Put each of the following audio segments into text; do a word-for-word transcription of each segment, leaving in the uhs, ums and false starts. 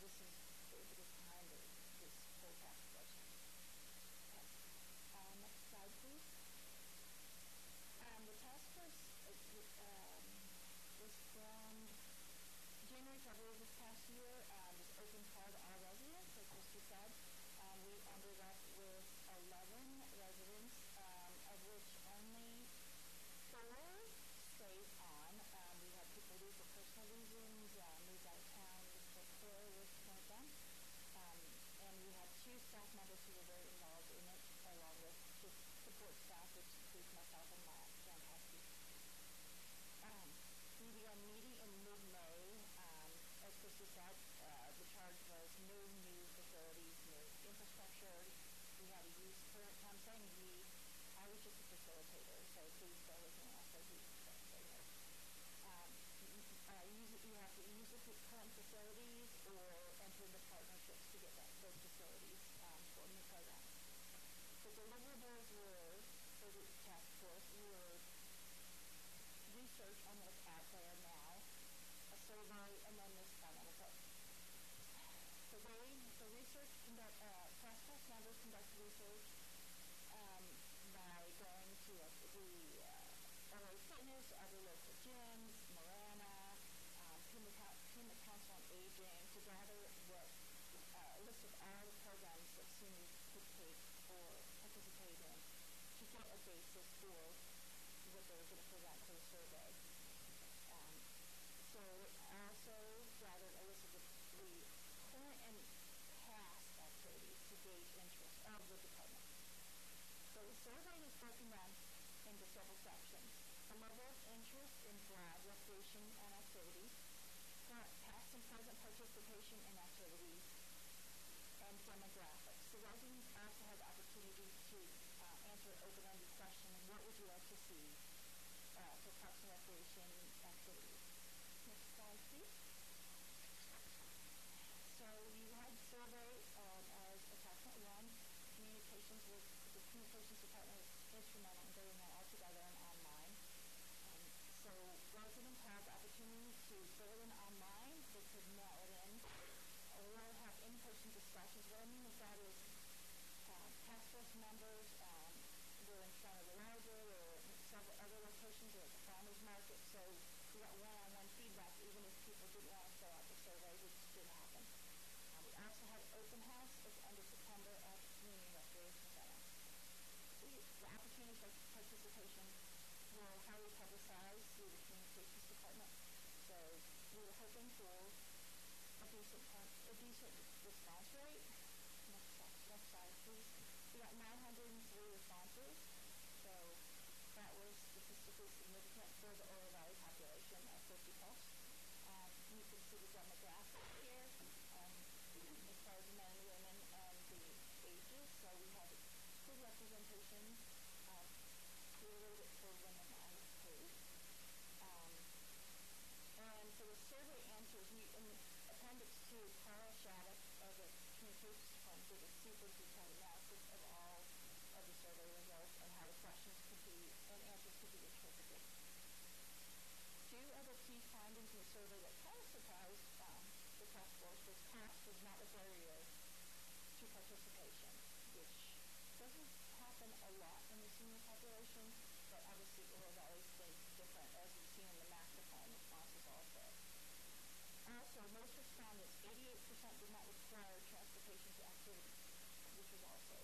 this is the impetus behind the, this whole task force. Okay. Uh, next slide, please. Um, the task force uh, um, was formed January, February this past year. Um, this open call to all residents, as Christy said. Um, we ended up with eleven residents, um, of which only four stayed on. Um, we had people leave for personal reasons, uh, moved out of town. Mister Claire was one of them. Um, and we had two staff members who were very involved in it, along with just support staff, which includes myself and Matt Jankowski. Um, we began meeting in mid-May. Um, as Christy said, uh, the charge was no new facilities, no infrastructure. We had to use current, I'm saying we, I was just a facilitator, so please bear with me after he said no. Um, uh, use, you have to use the current facilities or enter into partnerships to get that, those facilities um, for new programs. The deliverables were, for the task force, were research on what's out there now, a survey, and then this final report. So they, the research conduct, uh, task force members conduct research um, by going to uh, the uh, L A Fitness, other local gyms, Marana, um, Pima Council on Aging, to gather what uh, a list of all the programs that seniors could take or participate in to get a basis for what they were going to present for the survey. Um, so also gathered a list of the, the current and past activities to gauge interest of the department. So the survey is broken down into several sections. The level of interest in broad recreation and activities, current, past and present participation in activities, and demographics. The residents also had the opportunity to uh, answer an open-ended question, what would you like to see uh, for parks and recreation activities? Next slide, please. So you had survey um, as attachment one. Communications was, the communications department was instrumental in getting that all together and online. Um, so residents had the opportunity to fill it in online. They could mail it in or have in-person discussions. What I mean is that is uh, task force members um, were in front of the library or several other locations or at the farmers market, so we got one-on-one feedback even if people didn't want to fill out the survey, which did happen. Um, we also had open house at the end of September at the Community Recreation Center. So the opportunities for participation were highly publicized through the communications department, so we were hoping for a decent, a decent response rate. Next slide, next slide, please. We got nine hundred three responses, so that was statistically significant for the Oro Valley population of fifty plus. Um, you can see the demographics here um, as far as the men and women and the ages. So we had good representation, um, clearly for women and kids. Um, And for the survey answers, we, in Appendix two, Carl Shattuck of the Communications Department did a super detailed analysis of all of the survey results and how the questions could be, and answers could be interpreted. Two other key findings in the survey that kind of surprised um, the task force was cost was not a barrier to participation, which doesn't happen a lot in the senior population, but obviously Oro Valley is things different, as we've seen in the master plan responses also. Also, most respondents, eighty-eight percent did not require transportation to activities, which was also,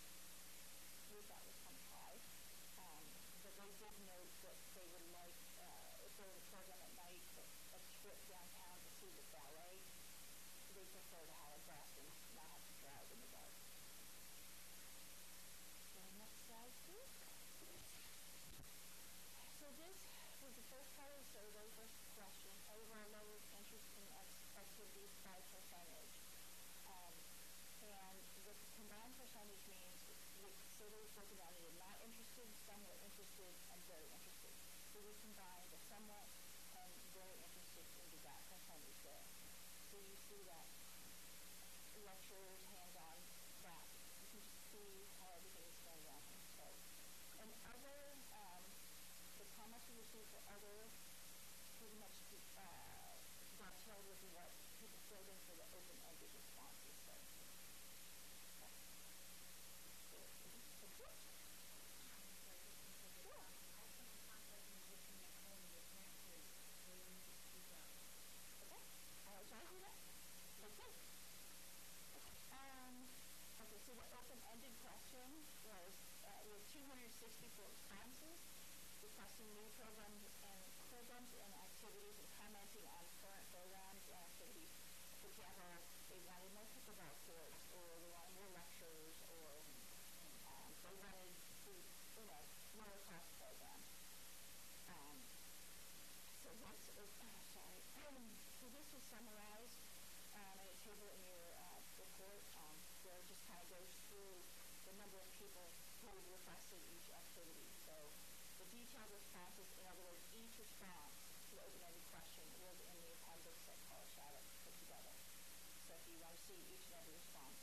we thought was kind of high. Um, but they did note that they would like, uh, if there was a program at night, a trip downtown to see the ballet, they prefer to have a bus and not have to drive in the dark. So next slide, please. So this was the first part of the survey, first question, overall level of interest in activities by percentage. Um, and what the combined percentage means, the survey was broken down into not interested, somewhat interested, and very interested. So we combined the somewhat and very interested into that percentage there. So you see that lectures, hands-on, that you can just see how everything is going on. So, and other, um, the comments we received for other pretty much uh, dovetailed with what people filled in for the open-ended summarized um, in a table in your uh, report um, where it just kind of goes through the number of people who requested each activity. So the detailed responses, in other words, each response to the open-ended question was in the appendix that Carl Shattuck put together. So if you want to see each and every response.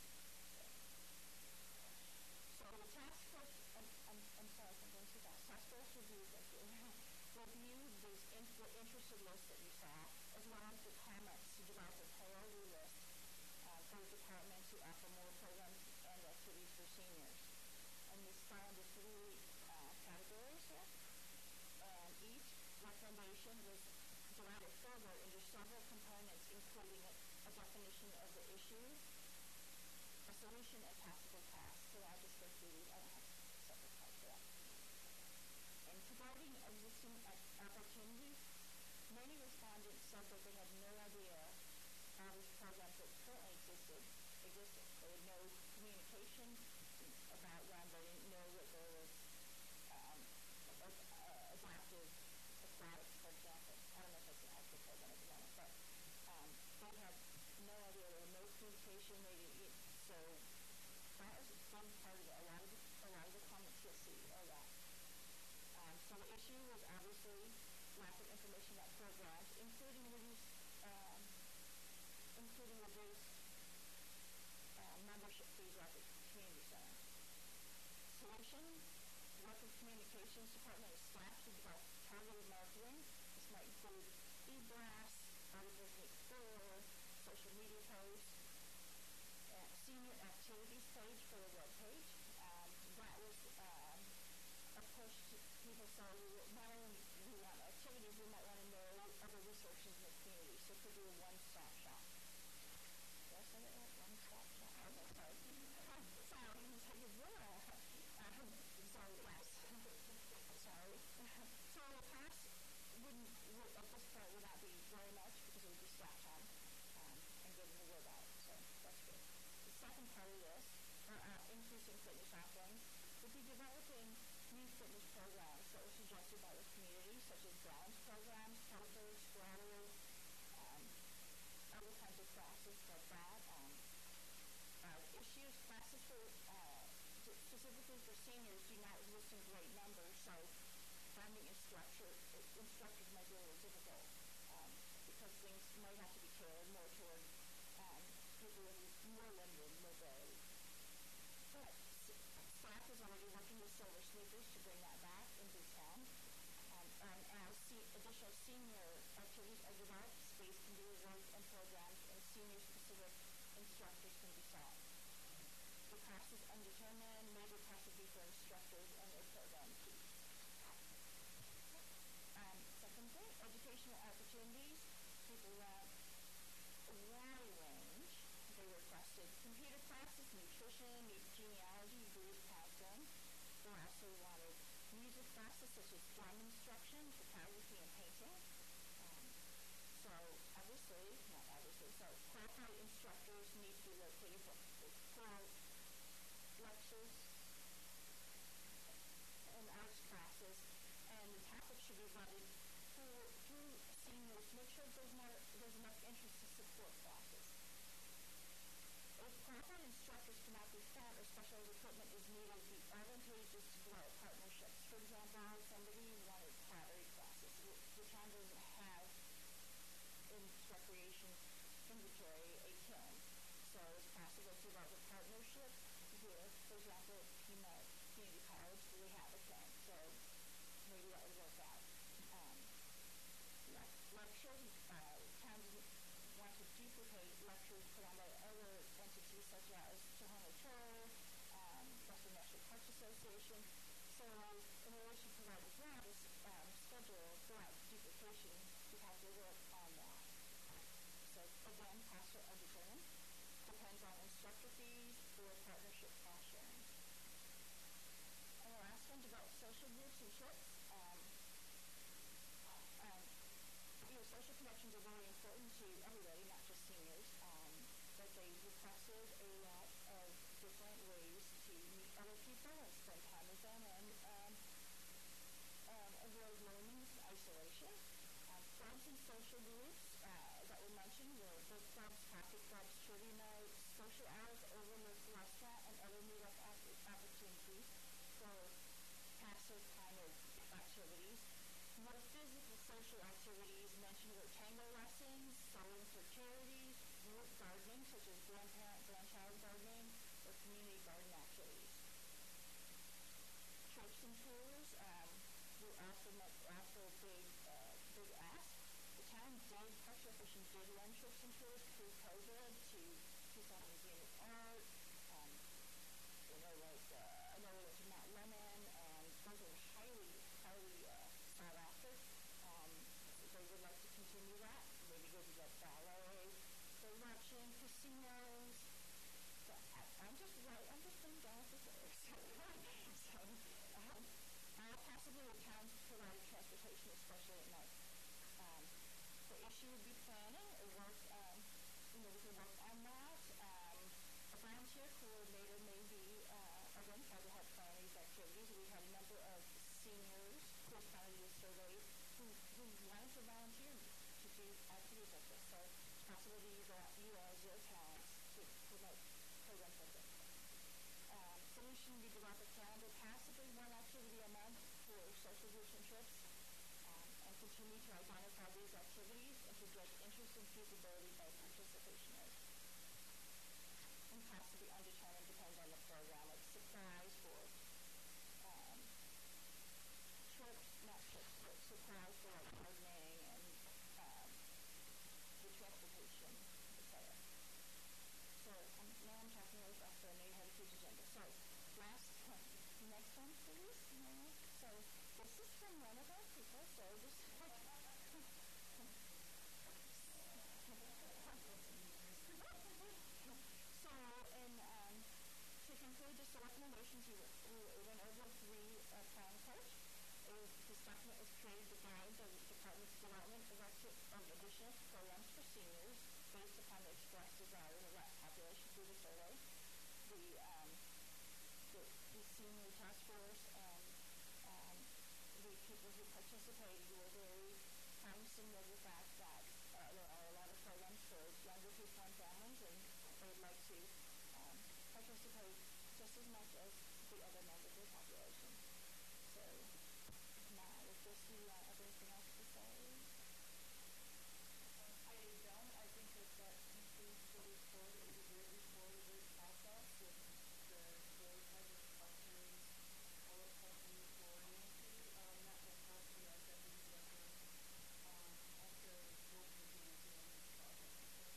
So the task force, I'm, I'm, I'm sorry if I'm going too fast. Task force reviewed, thank you. reviewed these in, the interested list that you saw, as well as the comments to develop a priority list uh, for the department to offer more programs and activities for seniors. And this fell into three uh, categories here. And each recommendation was divided further into several components, including a, a definition of the issue, a solution, and possible tasks. So I'll just go through these. I don't have separate slides for that. And regarding existing opportunities, many respondents said that they had no idea how these programs that currently existed existed. They had no communication about them. They didn't know that there was um, uh, adaptive aquatics, for example. I don't know if it's an active program at the moment, but um, they had no idea. There was no communication. They didn't. So that was a big part of it. A lot of the, a lot of the comments you'll see are that. Um, so the issue was obviously lack of information about programs, including reduced, um, including reduced uh, membership fees at the community center. Solution: work with communications department and staff to develop targeted marketing. This might include e-blasts, articles in four, social media posts, uh, senior activities page for the web page. Um, that was um, a push to people say, not only do we want activities, we might want to know other resources in the community. So it could be a one-stop shop. Did I say that right? One-stop shop. Okay, sorry. sorry, I was like, yeah. Um, sorry, yes. sorry. So the past wouldn't, would, at this point, would not be very much because it would be staff time um, and getting the word out. So that's good. The second part of this, uh, uh, increasing fitness offerings, would be developing new fitness programs that were suggested by the community, such as balance programs, posters, squatters, um, other kinds of classes like that. Um, uh, issues, classes for uh, specifically for seniors do not exist in great numbers, so finding instructor, instructors might be a little difficult um, because things might have to be tailored more toward um, people with more limited mobility. But staff is already working with Silver Sneakers to bring that back into town. Um, and as se- additional senior activities are developed, space can be reserved and programs and senior-specific instructors can be sought. The cost is undetermined. Major cost would be for instructors and their program fees. Um, second thing, educational opportunities. People want a wide range. They requested computer classes, nutrition, genealogy, grief counseling. They also wanted music classes such as drum instruction, photography, and painting. Um, so obviously, not obviously, so qualified instructors need to be located for, for lectures and arts classes, and the topic should be vetted through, through seniors to make sure there's, more, there's enough interest to support classes. If qualified instructors cannot be found or special equipment is needed, it would be advantageous to develop partnerships. For example, somebody wanted pottery classes. The town doesn't have in its recreation inventory a kiln. So it's possible to develop a partnership with, for example, Pima Community College, where they have a kiln. So maybe that would work out. Um, lectures, uh, towns want to duplicate lectures put on by other entities such as Tohono Tour, um, Western National Parks Association. So in order to provide the ground, this um, schedule without duplication, you have to work on that. So again, costs are undetermined. Depends on instructor fees or partnership cost sharing. And the last one, develop social groups and trips. Um, um, you know, social connections are very important to everybody, not just seniors. Um, but they requested a lot of different ways to meet other people and spend time with them and um, um, avoid loneliness and isolation. Um, clubs and social groups uh, that were mentioned mentioned were book clubs, coffee clubs, trivia nights, social hours, overlooked restaurant, and other meetup opportunities for passive kind of activities. More physical social activities mentioned were tango lessons, sewing for charities, group gardening, such as grandparent, grandchild gardening, or community garden activities. Trips and tours um, were also, met, also a big, uh, big ask. The town did, Parks and Recreation did run trips and tours pre-COVID to Tucson Museum of Art. Um, you know, like, uh, I know we went to Mount Lemmon, and those are highly, highly uh, sought after. Um, they would like to continue that. Maybe go to like ballet, go watching, casinos. So I, I'm just right, I'm just going down with the so, so um, uh, possibly the town's provided transportation, especially at night. Um, the issue would be planning or work, um, you know, we can work on that. Um, a volunteer coordinator may be uh, identified to help plan these activities. We had a number of seniors who responded to the survey who, who wanted to volunteer to do activities like this. So it's possible to use uh, utilize their talents to promote programs like this. Um, solution would be to develop a calendar, possibly one activity a month for social groups and trips. Um, and continue to identify these activities and to judge interest and feasibility by participation. And possibly undetermined, depends on the program, like supplies for um, trips, not trips, but supplies for like gardening and um, the transportation, et cetera. So um, now I'm talking really fast, so I know you have a huge agenda. So last one, next one, please. No. So this is from one of our people, so just so and um, to conclude just the recommendations, we, we went over three uh, plan approach. Is, this document was created to guide the department's development of, of additional programs for seniors based upon the expressed desire of the population through the survey. The, um, the, the senior task force and um, the people who participated were very cognizant of the fact that uh, there are a lot of programs for younger people and families, and they would like to um, participate just as much as the other members of the population. So now, with this, do you uh, have anything else to say? Um, I don't. I think that that concludes the report. It was a great report, a great process. If the board has any questions or what questions for Nancy, um, not just Nancy, our deputy director, um, also both of you Nancy on this project.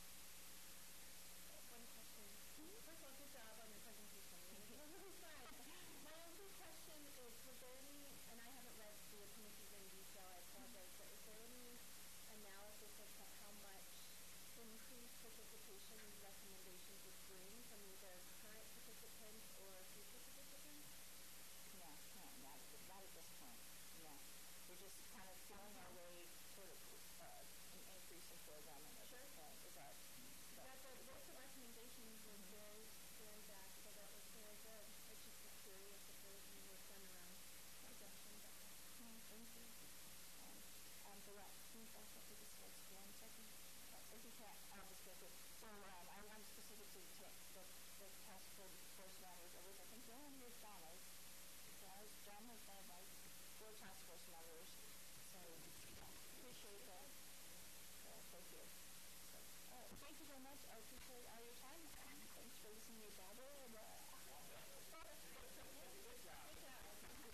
One question. Mm-hmm. First of all, good job on your presentation. It was really fun. My only question is, was there any, and I haven't read the appendices in detail, I apologize, but is there any analysis as to how much increased participation these recommendations would bring from either current participants or future participants? No, no, not at, not at this point. No. We're just kind of feeling our way toward a, uh, an increase in programming. Sure. Uh, is that, that, that the list of recommendations was mm-hmm. very, very vast, so that was very good. I just was curious if there was any work done around projections. Mm, thank you. Um, um, so that, can you back up to this list for one second? Uh, if you can't, I'll just go through. So um, I wanted specifically to take the, the task force members, of which I think the only is Donna's. John has been of my four task force members, so appreciate that. So thank you. So, uh, thank you very much. I appreciate all your time. Um, thanks for listening to me babble. And, uh, Good job. Good job.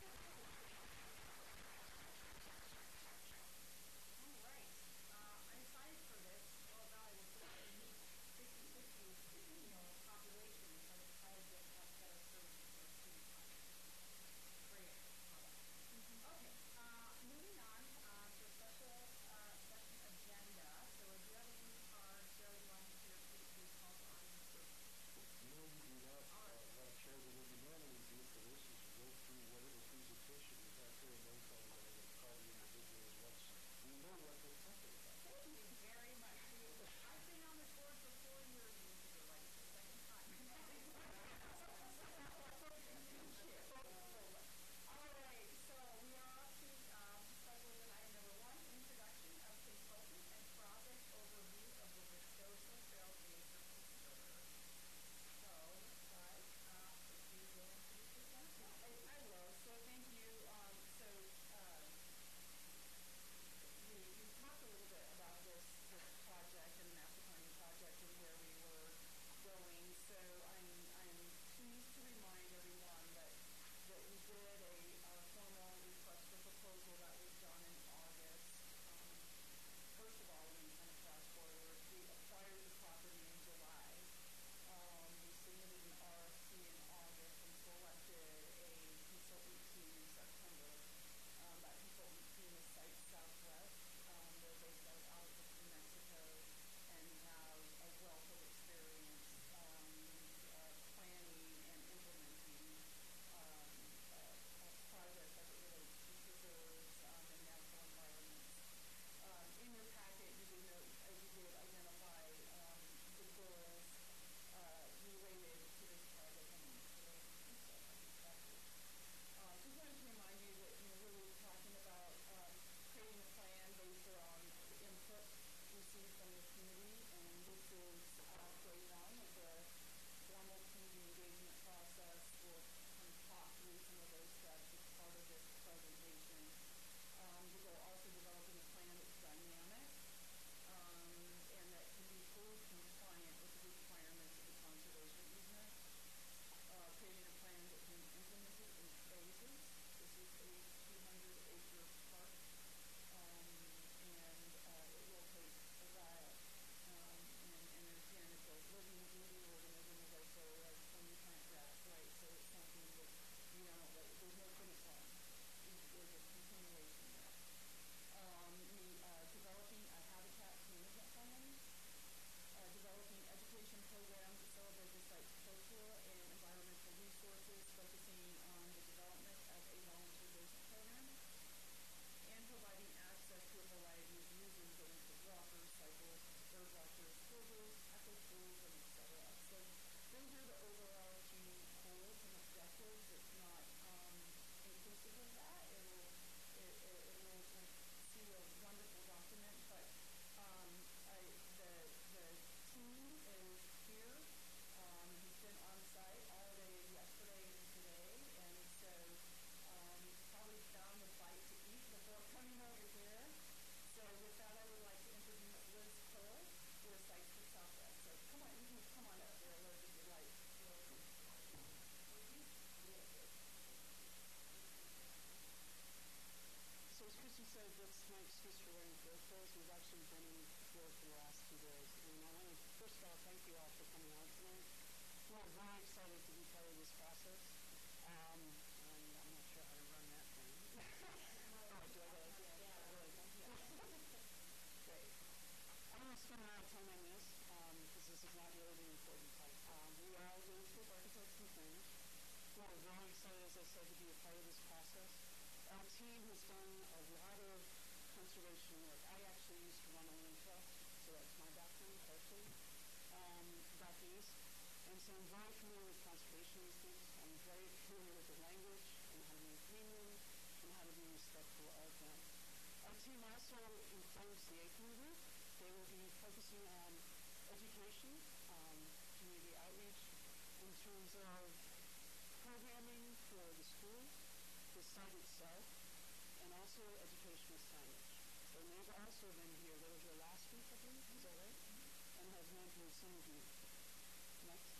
All right. Uh, I'm excited for this. Well, now I will put out a unique fifty fifty, you know, population, so I'm excited to have better services for our students. Great. Mm-hmm. Okay. Uh, moving on uh, to a special uh, first of all, thank you all for coming out tonight. We're very excited to be part of this process. Um, and I'm not sure how to run that thing. Oh, do I gotta do it? Yeah, really? Great. I don't want to spend a lot of time on this, um, because this is not really the important part. Um, we are landscape architects and planners. We're very excited, as I said, to be a part of this process. Our team has done a lot of conservation work. I actually used to run a land trust, so that's my background partially, um, back east. And so I'm very familiar with conservation easements. I'm very familiar with the language and how to maintain them and how to be respectful of them. Our team also includes the Aikman Group. They will be focusing on education, um, community outreach in terms of programming for the school, the site itself, and also educational signage. So they've also been here. They were here last week, I believe. Is that right? And have mentored some of you. Next.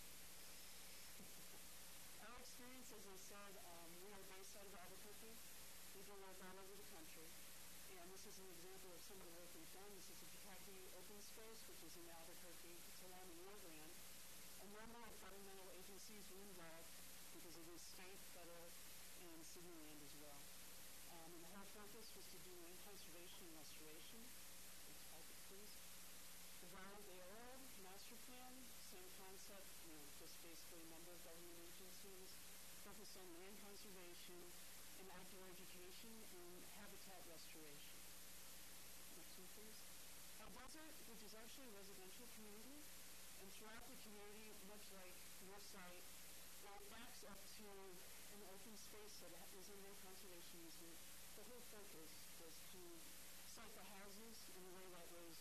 Our experience, as I said, um, we are based out of Albuquerque. We do work all over the country. And this is an example of some of the work we've done. This is the Pataki Open Space, which is in Albuquerque. It's along the Rio Grande. A number of governmental agencies were involved because it is state, federal, and city land as well. Um, and the whole focus was to do land conservation and restoration. Next topic, please. The Valley de Oro master plan, same concept, you know, just basically a number of government agencies focused on land conservation and outdoor education and habitat restoration. Next one, please. Our desert, which is actually a residential community, and throughout the community, much like your site, it backs up to an open space that is in their conservation easement. The whole focus was to site the houses in a way that was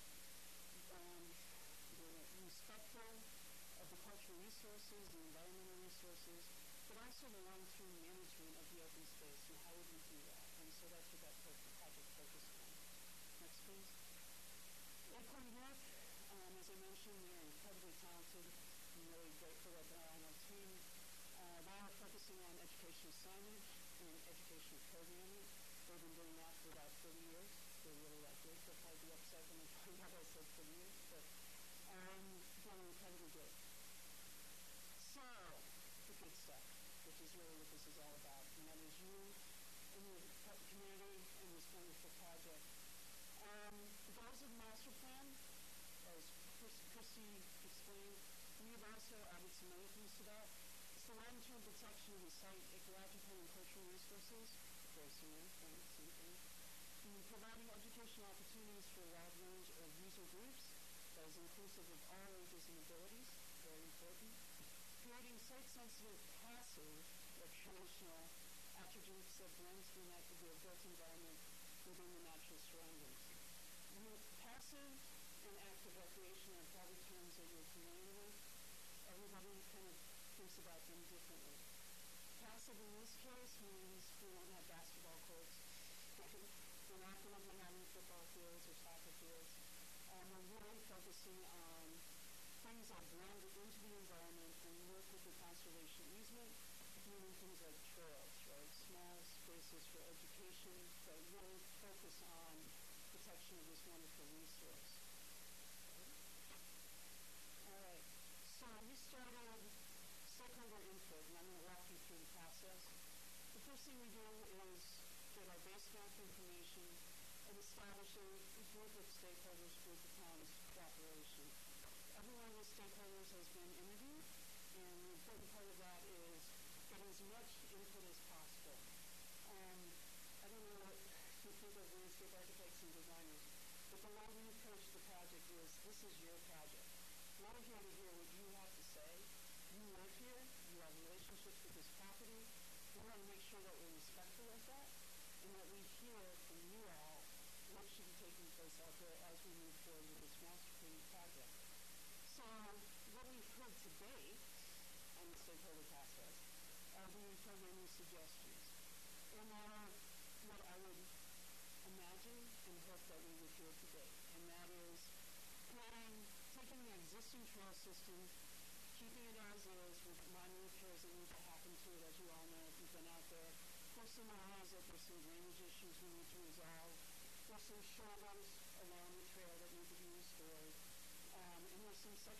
um, respectful of the cultural resources, the environmental resources, but also the long-term management of the open space and how would we do that. And so that's what that project focused on. Next, please. Acorn Youth, um, as I mentioned, they're incredibly talented. I'm really grateful that they're on our team. Uh, they are focusing on educational signage and educational programming. They've been doing that for about thirty years. They're really that good. They'll probably be upset when they find out I said thirty years, but um, doing incredibly good. So, the good stuff, which is really what this is all about, and that is you and your community and this wonderful project. Um, the goals of the master plan, as Chris, Christy explained, we've also added some other things to that. It's the long-term protection of the site, ecological and cultural resources, very similar, same thing. And providing educational opportunities for a wide range of user groups that is inclusive of all ages and abilities, very important. Creating site-sensitive, passive, recreational attributes that blends the, the built environment within the natural surroundings. Passive and active recreation are probably terms that you're familiar with. Everybody kind of thinks about them differently. Passive in this case means we won't have basketball courts. We're not going to be having football fields or soccer fields. Um, we're really focusing on things that blend into the environment and work with the conservation easement, doing things like trails, right? Small spaces for education that really focus on protection of this wonderful resource. All right. So we started stakeholder input, and I'm going to walk you through the process. The first thing we do is get our base map information and establish a group of stakeholders with the town's cooperation. Every one of the stakeholders has been interviewed, and the important part of that is getting as much input as possible. Um, I don't know what you think of landscape architects and designers, but the way we approach the project is this is your project. We're here to hear what you have to say. You live here, you have relationships with this property. We want to make sure that we're respectful of that and that we hear from you all what should be taking place out there as we move forward with this master plan project. So what we've heard today on the stakeholder process are the programming suggestions. And are what I would imagine and hope that we would hear today. And that is creating, taking the existing trail system, keeping it as is with minor repairs that need to happen to it, as you all know if you've been out there. There's some areas that there's some drainage issues we need to resolve. There's some shoulders along the trail that need to be restored. Um, and there's some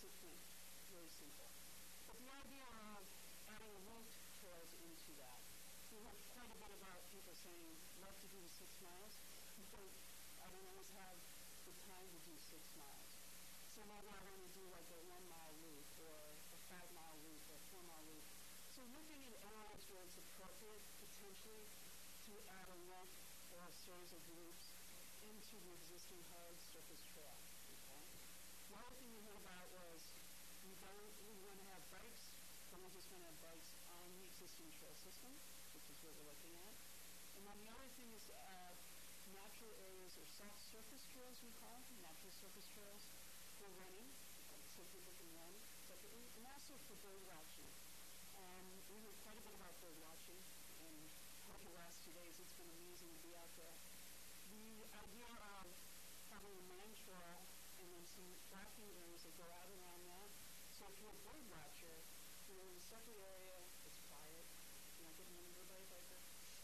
six inch, very simple. But the idea of adding linked trails into that, we heard quite a bit about people saying, love to do the six miles, but I don't always have the time to do six miles. So maybe I want to do like a one mile loop or a five mile loop or a four mile loop. So looking at areas where it's appropriate potentially to add a loop or a series of loops into the existing hard surface trail. Okay? The other thing we heard about was we don't we want to have bikes, but we just want to have bikes on the existing trail system, which is what we're looking at. And then the other thing is to add natural areas or soft surface trails, we call them, natural surface trails for running, so people can run separately, and also for bird watching. Um, we heard quite a bit about bird watching, and over the last two days it's been amazing to be out there. The idea of having a main trail and then some walking areas that go out around that. So if you're a bird watcher, you're in a separate area, it's quiet, you're not getting run over by a biker.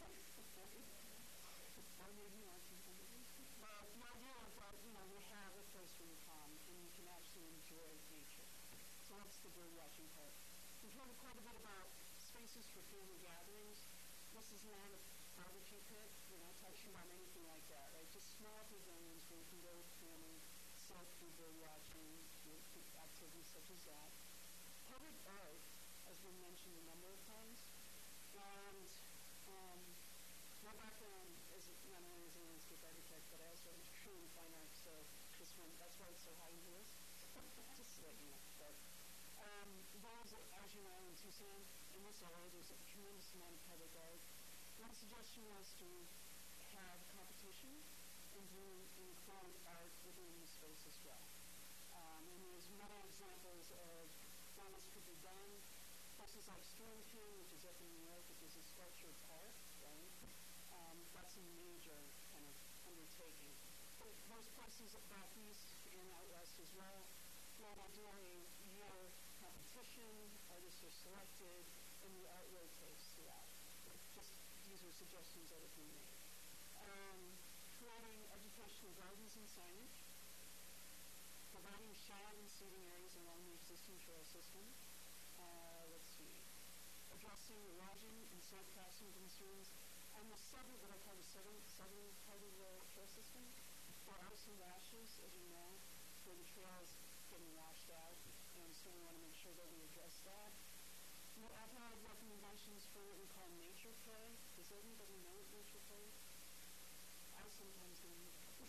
Or maybe you want to. But the idea is that, you know, we have a place where you come and you can actually enjoy nature. So that's the bird watching part. We've heard quite a bit about spaces for family gatherings. This is not a barbecue pit. We're not talking about anything like that, right? Just small pavilions where you can go with family, sit through bird watching, do activities such as that. Public art has been mentioned a number of times. And um, my background is not only as a landscape architect, but I also have a degree in fine arts, so this one, that's why it's so high in the list. Just to let you know. But um, there's, as you know, in Tucson, in this area, there's a tremendous amount of public art. One suggestion was to have competition and to include art within the space as well. Um, and there's many examples of where this could be done. Places like Storm King, which is up in New York, which is a sculptured park, right? Um, that's a major kind of undertaking. But there's places back east and out west as well where they do a year competition, artists are selected, and the art rotates throughout. Just these are suggestions that have been made. Um, creating educational gardens and signage, providing shade and seating areas along the existing trail system. Uh, let's see, addressing erosion and safe crossing concerns. On the southern, what I call the southern, southern part of the trail system, there are some washes, as you know, where the trail is getting washed out, and so we want to make sure that we address that. We have had recommendations for what we call nature play. Does anybody know what nature play is? I sometimes don't.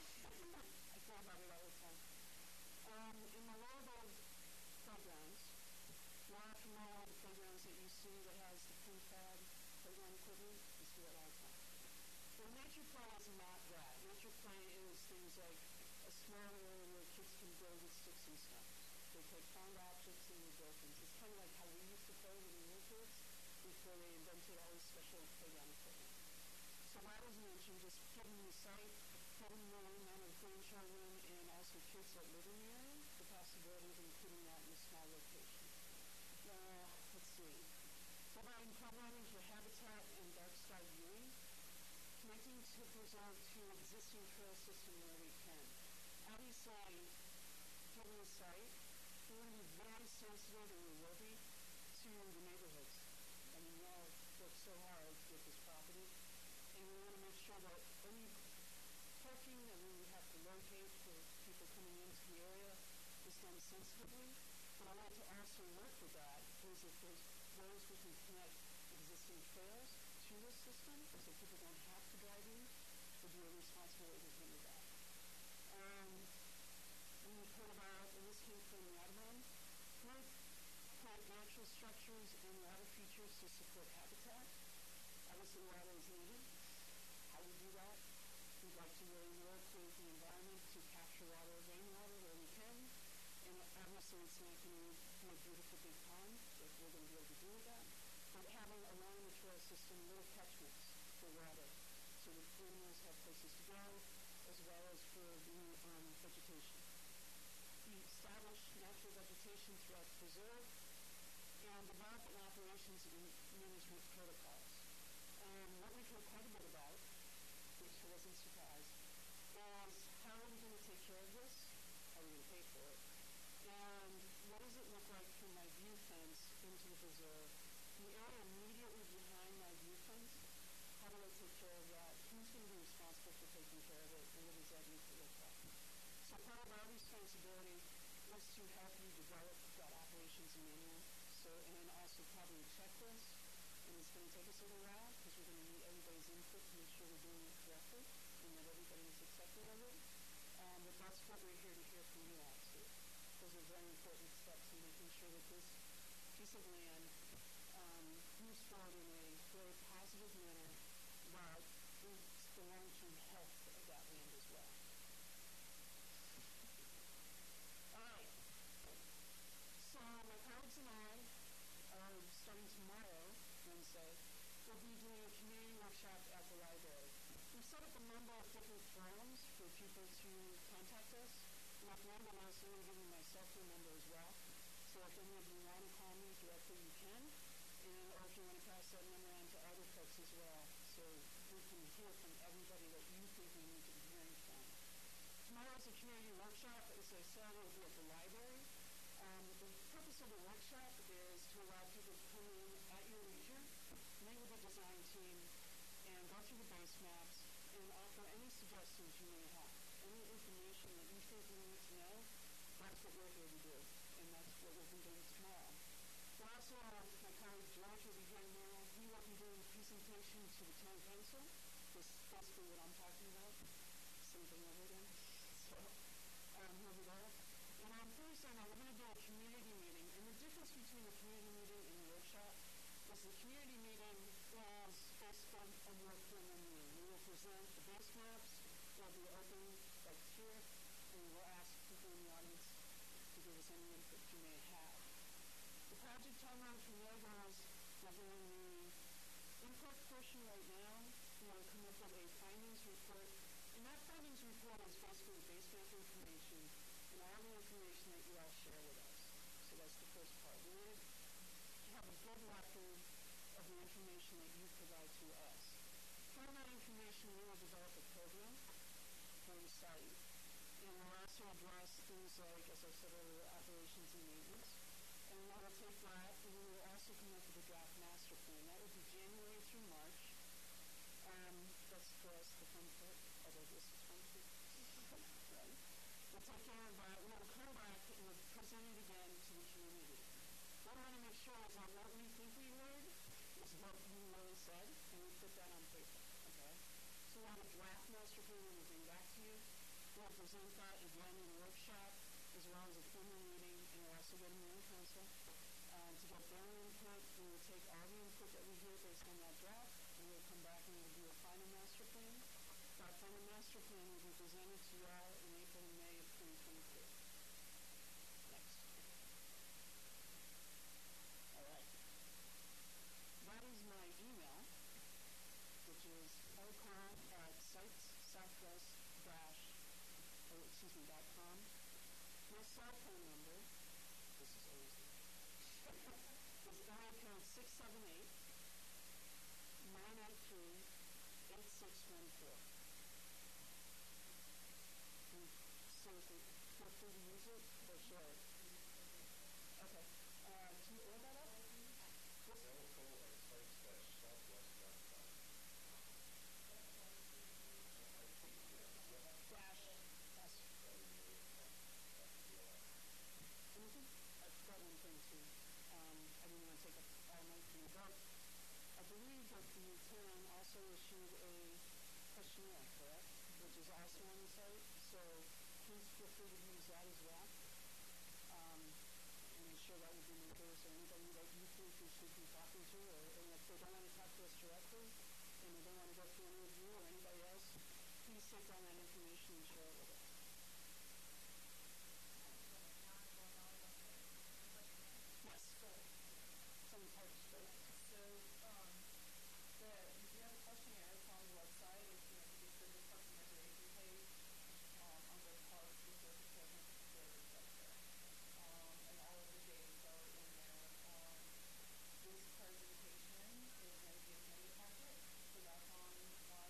I think about it all the time. Um, in the world of playgrounds, you're all familiar with the playgrounds that you see that has the prefab playground equipment. You see that all the time. Well, nature play is not that. Nature play is things like a small area where kids can build with sticks and stones. They take found objects and they build things. It's kind of like how we used to play when we were kids before they invented all this special playground equipment. So that was mentioned, just giving the site, giving the amount of grandchildren and also kids that live in the area the possibility of including that in a small location. Uh, let's see. Providing programming for habitat and dark sky viewing. Connecting to preserve to existing trail system where we can. Obviously, given the site, we want to be very sensitive, and we will be, to the neighborhoods. I mean, we all work so hard to get this property, and we want to make sure that any parking that we would have to locate for people coming into the area is done sensitively. But I want to also work with that is if there's ways we can connect existing trails to this system so people don't have to drive in, we'll be a responsible way to handle that. Um, we've heard about, and this came from the Audubon group, create natural structures and water features to support habitat. Obviously, water is needed. How do we do that? We'd like to really work with the environment to capture water, rainwater where we can. And obviously, it's not going to be a beautiful big pond that we're going to be able to do with that. But having along the trail system little catchments for water so that animals have places to go as well as for the um, vegetation. We establish natural vegetation throughout the preserve and develop an operations and management protocols. Um, what we've heard quite a bit about, which I wasn't surprised, is how are we going to take care of this? How are we going to pay for it? And what is part of our responsibility is to help you develop that operations manual. So, and then also probably a checklist. And it's going to take us a little while because we're going to need everybody's input to make sure we're doing it correctly and that everybody is accepting of it. Um, but that's what we're here to hear from you all too. Those are very important steps in making sure that this piece of land um, moves forward in a very positive manner that boosts the long-term health of that land as well. All right. So my colleagues and I are starting tomorrow, Wednesday, we'll be doing a community workshop at the library. We've set up a number of different forums for people to contact us. Like Randall knows, I'm going to give you my cell phone number as well. So if any of you want to call me directly, you can. And or if you want to pass that number on to other folks as well, so we can hear from everybody that you think we need to be hearing from. Tomorrow is a community workshop. As I said, it will be at the library. Um, the purpose of the workshop is to allow people to come in at your leisure, meet with the design team, and go through the base maps and offer any suggestions you may have. Any information that you think we need to know, that's what we're here to do, and that's what we'll be doing tomorrow. We'll also have my colleague George will be here tomorrow. He will be doing a presentation to the town council. This is basically what I'm talking about. Same thing over again. So, um, he'll be there. And on Thursday night, we're going to do a community meeting. And the difference between the community meeting and the workshop is the community meeting is basically a more formal meeting. We will present the base maps. We'll be open like here, and we'll ask people in the audience to give us any input you may have. The project timeline from there goes, we're doing the input portion right now. We want to come up with a findings report. And that findings report is basically the base map information and all the information that you all share with us. So that's the first part. We want to have a good record of the information that you provide to us. From that information, we will develop a program for the site. And we'll also address things like, as I said earlier, operations and maintenance. And we will take that, and we will also come up with a draft master plan. That will be January through March. Um, that's for us the fun part, although this is fun too. Right? We'll take care of that. We'll come back and we'll present it again to the community. What we want to make sure is that what we think we heard is what you really said, and we put that on paper. Okay? So we'll have a draft master plan that we'll bring back to you. We'll present that again in a workshop, as well as a formal meeting, and we'll also go to Mayor Council um, to get their input. We will take all the input that we hear based on that draft, and we'll come back and we'll do a final master plan. That final master plan will be presented to you all in April and May of twenty twenty-three. Next. All right. That is my email, which is lcom at sitessouthwest dash, or excuse me, dot com. My cell phone number, this is always the is area code six seven eight, nine eight three, eight six one four. And seriously, feel free to use it or share it. Okay. Uh, can you add that up? Yes. Telephone at sites dash southwest dot com. Dash S. Anything? I've got one thing too. Um, I didn't want to take up all night from you, but I believe that the town also issued a questionnaire, correct? Which is also on the site, so please feel free to use that as well. Um, and I'm sure that will be neighbors or anybody that you think we should be talking to, or and if they don't want to talk to us directly, and they don't want to go through any of you or anybody else, please take down that information and share it with us. Yes. So, some types, right? So, um, the, if you have a questionnaire, it's on the website. If you know, you just go to the Parks and Recreation page, um, under Parks, Resource Equipment, Facilities, right there. Um, and all of the dates are in there. Um, this presentation is going to be a committee packet, so that's on, um,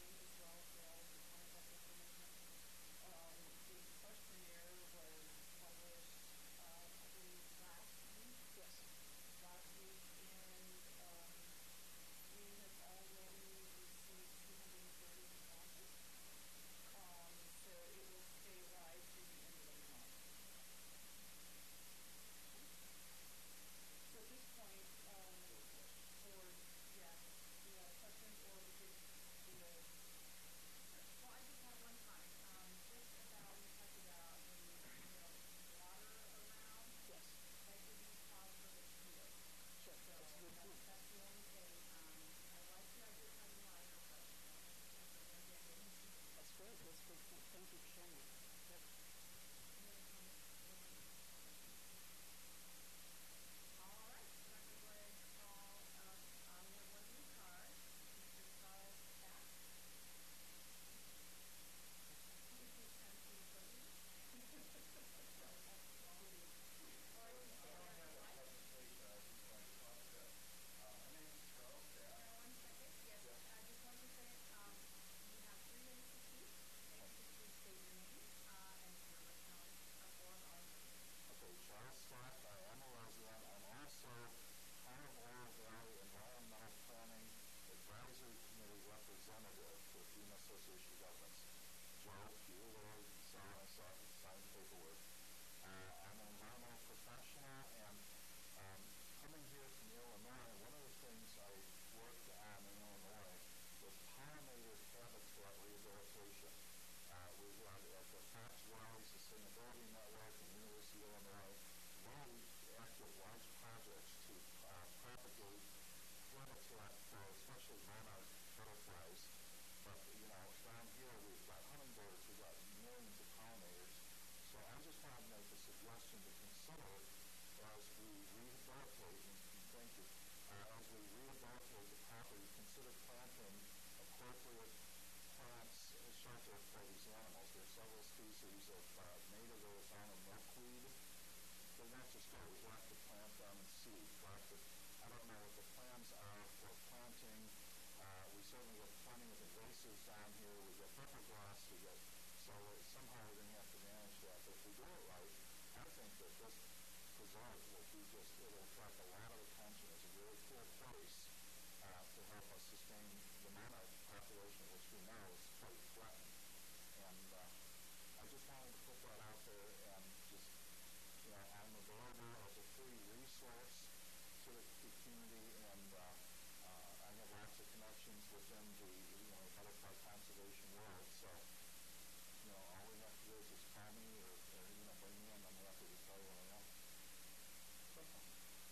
association governments. Joe, you there, you saw I saw signed paperwork. Uh, I'm an environmental professional, and um, coming here from Illinois, one of the things I worked on in Illinois was pollinator habitat rehabilitation. Uh, we had at the Fox Valley Sustainability Network and University of Illinois really active large projects to uh, propagate habitat for especially monarch butterflies. But, you know, down here we've got hummingbirds, we've got millions of pollinators. So I just wanted to make a suggestion to consider as we rehabilitate, and thank you, uh, as we rehabilitate the property, consider planting appropriate plants as shelter for these animals. There are several species of uh, native Arizona milkweed. They're not just go, we have to plant them and seed. To, I don't know what the plans are for planting. Uh, we certainly have plenty of invasives down here. We've got purple grass. We got, so somehow we're going to have to manage that. But if we do it right, I think that this preserve will be just, it will attract a lot of attention. It's a really cool place uh, to help us sustain the monarch population, which we know is quite threatened. And uh, I just wanted to put that out there and just, you know, I'm available as a free resource to the, the community, and uh, uh, I have lots of connections within the, you know, butterfly conservation world. So, you know, all we have to do is just call me or, or you know, bring me in. I'm happy to tell you what I know. Simple.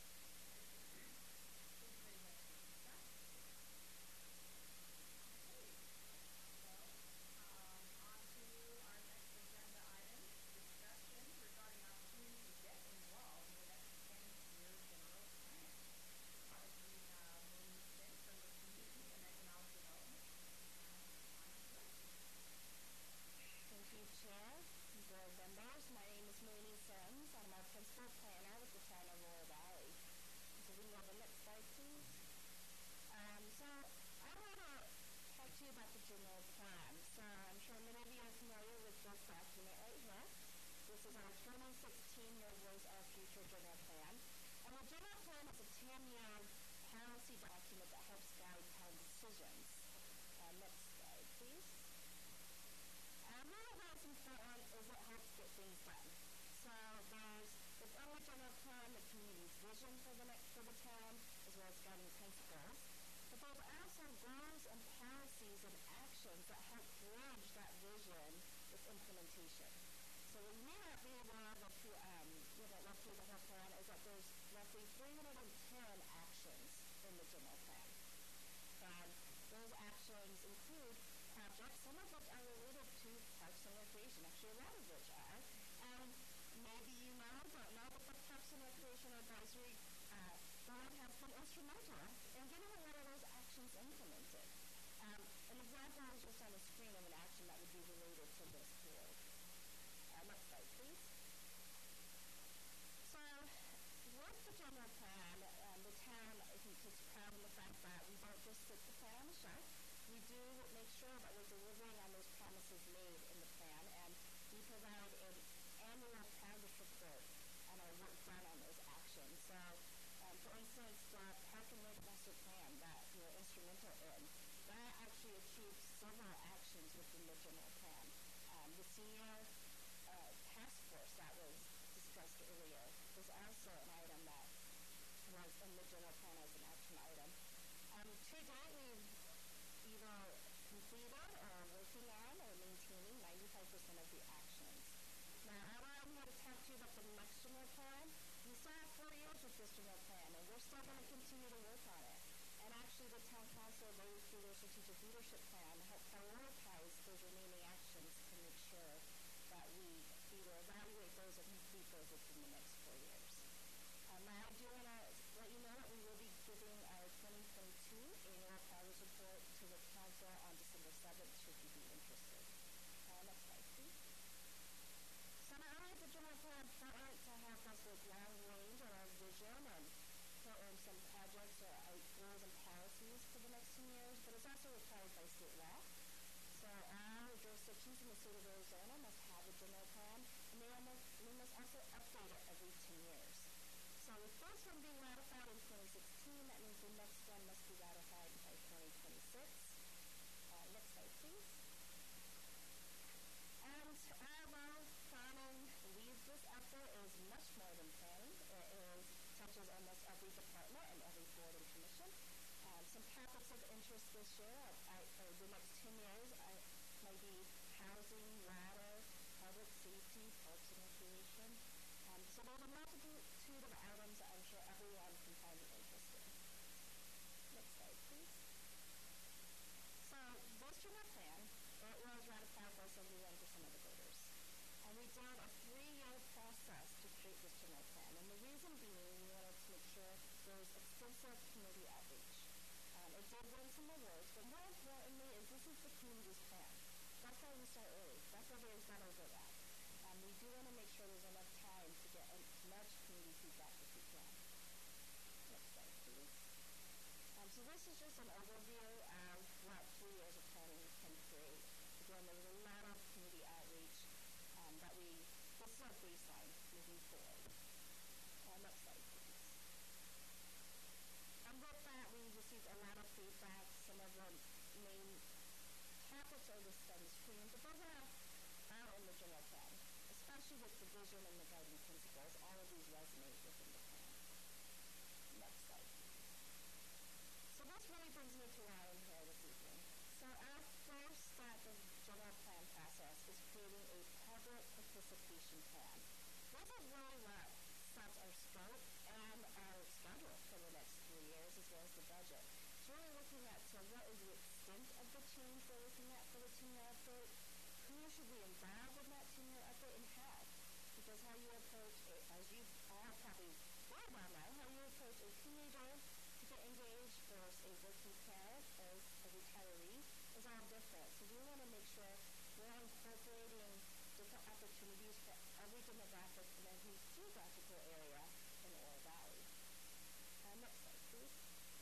Board members, my name is Mooney Sims. I'm our principal planner with the town of Laurel Valley. So we can go to the next slide, please. Um, so I want to talk to you about the general plan. So I'm sure many of you are familiar with this document right here. This is our twenty sixteen Your Voice, Our Future general plan. And the general plan is a ten-year policy document that helps guide town decisions. Uh, next slide, please. Um, one of what's important is it helps get things done. So there's within the general plan the community's vision for the next for the town, as well as guiding principles. But there's also goals and policies and actions that help bridge that vision with implementation. So what you may not be aware of if you um, you know, look through the whole plan is that there's roughly three hundred ten actions in the general plan. And those actions include projects, some of which are related to Parks and Recreation, actually a lot of which are. And maybe you know or don't know that the Parks and Recreation Advisory uh, Board has been instrumental in getting a lot of those actions implemented. Um, an example is just on the screen of an action that would be related to this board. Uh, next slide, please. So, with the general plan, um, the town, I think, is proud of the fact that we don't just sit the plan on the shelf. We do make sure that we're delivering on those promises made in the plan, and we provide an annual progress report on our work done on those actions. So, um, for instance, the Park and Lake Master Plan that we were instrumental in, that actually achieved several actions within the general plan. Um, the senior uh, task force that was discussed earlier was also an item that was in the general plan as an action item. Um, to date, we've either completed or working on or maintaining ninety-five percent of the actions. Now, I'm here to talk to you about the next general plan. We still have four years with this general plan, and we're still going to continue to work on it. And actually, the town council, they through their strategic leadership plan, help prioritize those remaining actions to make sure that we either evaluate those or complete those within the next four years. Um, now, I do want to let you know that we will be giving our twenty twenty-two annual progress report to the council on December seventh, should you be interested. Uh, next slide, please. So not only is the general plan important to help us with long range on our vision and put in some projects or goals and policies for the next ten years, but it's also required by state law. So all jurisdictions in the state of Arizona must have a general plan, and they, almost, they must also update it every ten years. So with this one being ratified in twenty sixteen, that means the next one must be ratified by twenty twenty-six. Uh, next slide, please. So there's a multitude of items that I'm sure everyone can find interesting. Next slide, please. So this general plan, it was ratified by seventy-one percent of the voters. And we did a three-year process to create this general plan. And the reason being, we wanted to make sure there was extensive community outreach. Um, it did win some awards, but more importantly is this is the community's plan. That's why we start early. That's why there's not overlap. Um, we do want to make sure there's enough time to get as much community feedback as we can. Next slide, please. Um, so this is just an overview of what three years of planning can create. Again, there was a lot of community outreach um, that we, this is our baseline moving forward. Uh, next slide, please. And with that, we received a lot of feedback. Some of the main topics are listed on the screen, but those are out in the general plan, especially with the vision and the guiding principles. All of these resonate within the plan. Next slide, please. So this really brings me to why I'm here this evening. So our first step of general plan process is creating a public participation plan. This is really what sets our scope and our schedule for the next three years as well as the budget. So really looking at so what is the extent of the change we're looking at for the ten-year effort, who should we involve in that ten-year effort and how? Because how you approach, a, as you all probably know by now, how you approach a teenager to get engaged versus a working parent or a retiree is all different. So we want to make sure we're incorporating different opportunities for every demographic in every geographical area in Oro Valley. Uh, next slide, please.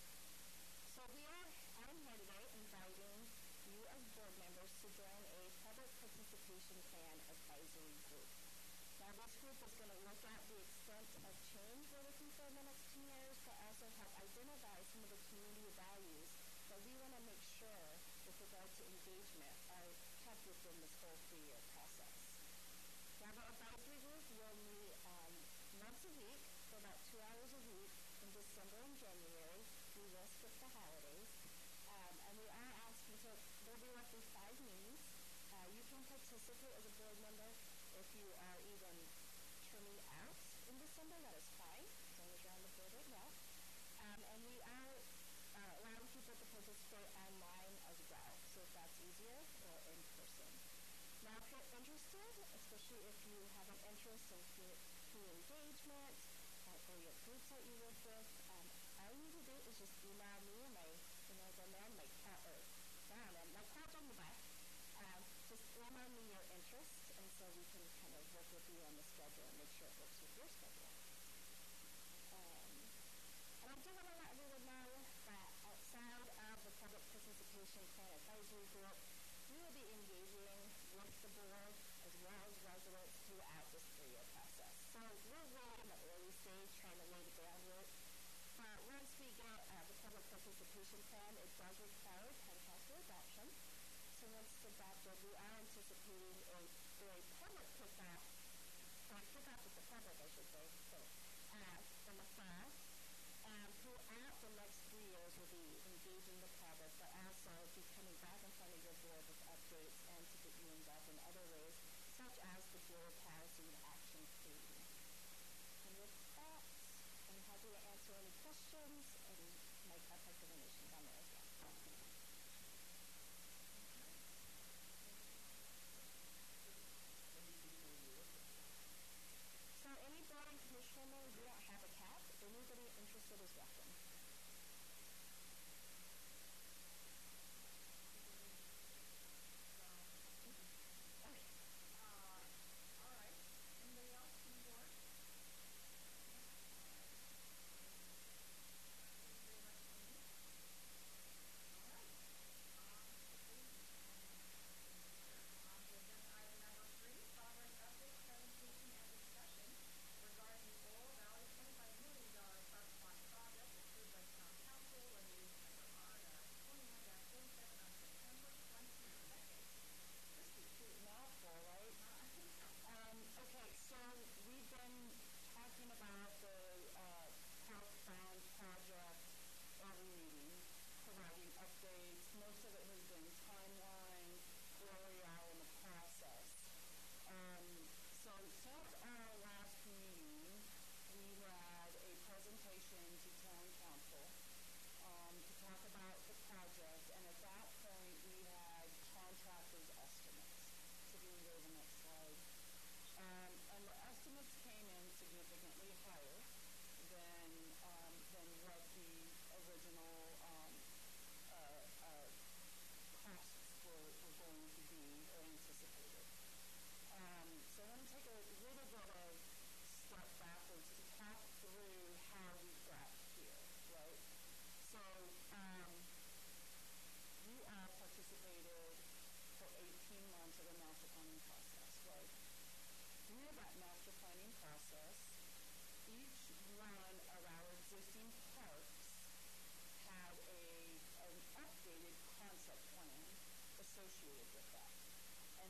So we are, I'm here today inviting you as board members to join a public participation plan advisory group. Now this group is going to look at the extent of change we're looking for in the next ten years, but also help identify some of the community values that we want to make sure with regard to engagement are kept within this whole three-year process. Now the advisory group will meet um, once a week for about two hours a week in December and January. We will skip the holidays. Um, and we are asking, so there'll be roughly five meetings. Uh, you can participate as a board member if you are even trimming out in December, that is fine, as long as you're on the board right now. Um, and we are uh, allowing people to participate online as well, so if that's easier, or in person. Now, if you're interested, especially if you have an interest in community engagement, uh, or your groups that you work with, um, all you need to do is just email me and my, you know, the man, my cat, or down, and my cat's on the back. Um, just email me your interest, and so we can kind of work with you on the schedule and make sure it works with your schedule. Um, and I do want to let everyone know that outside of the public participation plan advisory group, we will be engaging with the board as well as residents throughout this three-year process. So we're really in the early stage trying to lay the groundwork. But once we get uh, the public participation plan, it does require town council adoption. So once it's adopted, we are anticipating a very public kickoff, or kickoff with the public, I should say, so, uh, in the fall. Um, throughout the next three years, we'll be engaging the public, but also be coming back in front of your board with updates and to get you involved in other ways, such as the board policy and action creating. And with that, I'm happy to answer any questions, and Mike, I'll take donations on there as well. So any board and commission members, we don't have a cap. Anybody interested is welcome. Okay. Uh, all right. Anybody else from the board? Thank you very much, Amy. All right.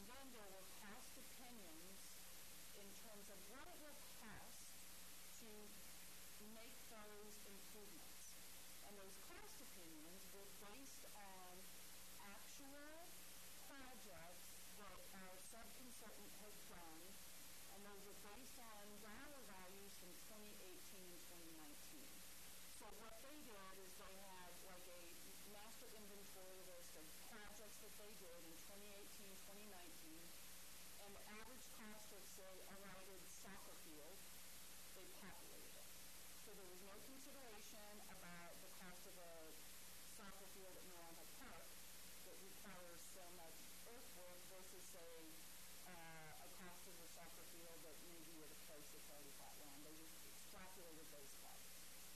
then there were cost opinions in terms of what it will cost to make those improvements. And those cost opinions were based on actual projects that our subconsultant had done, and those were based on dollar values from twenty eighteen and twenty nineteen. So what they did is they had like a master inventory list of projects that they did in twenty eighteen, twenty nineteen, and the average cost of, say, a lighted soccer field, they populated it. So there was no consideration about the cost of a soccer field at Noranda Park that requires so much earthwork versus, say, uh, a cost of a soccer field that may be at a place that's already flat land. They just extrapolated those costs.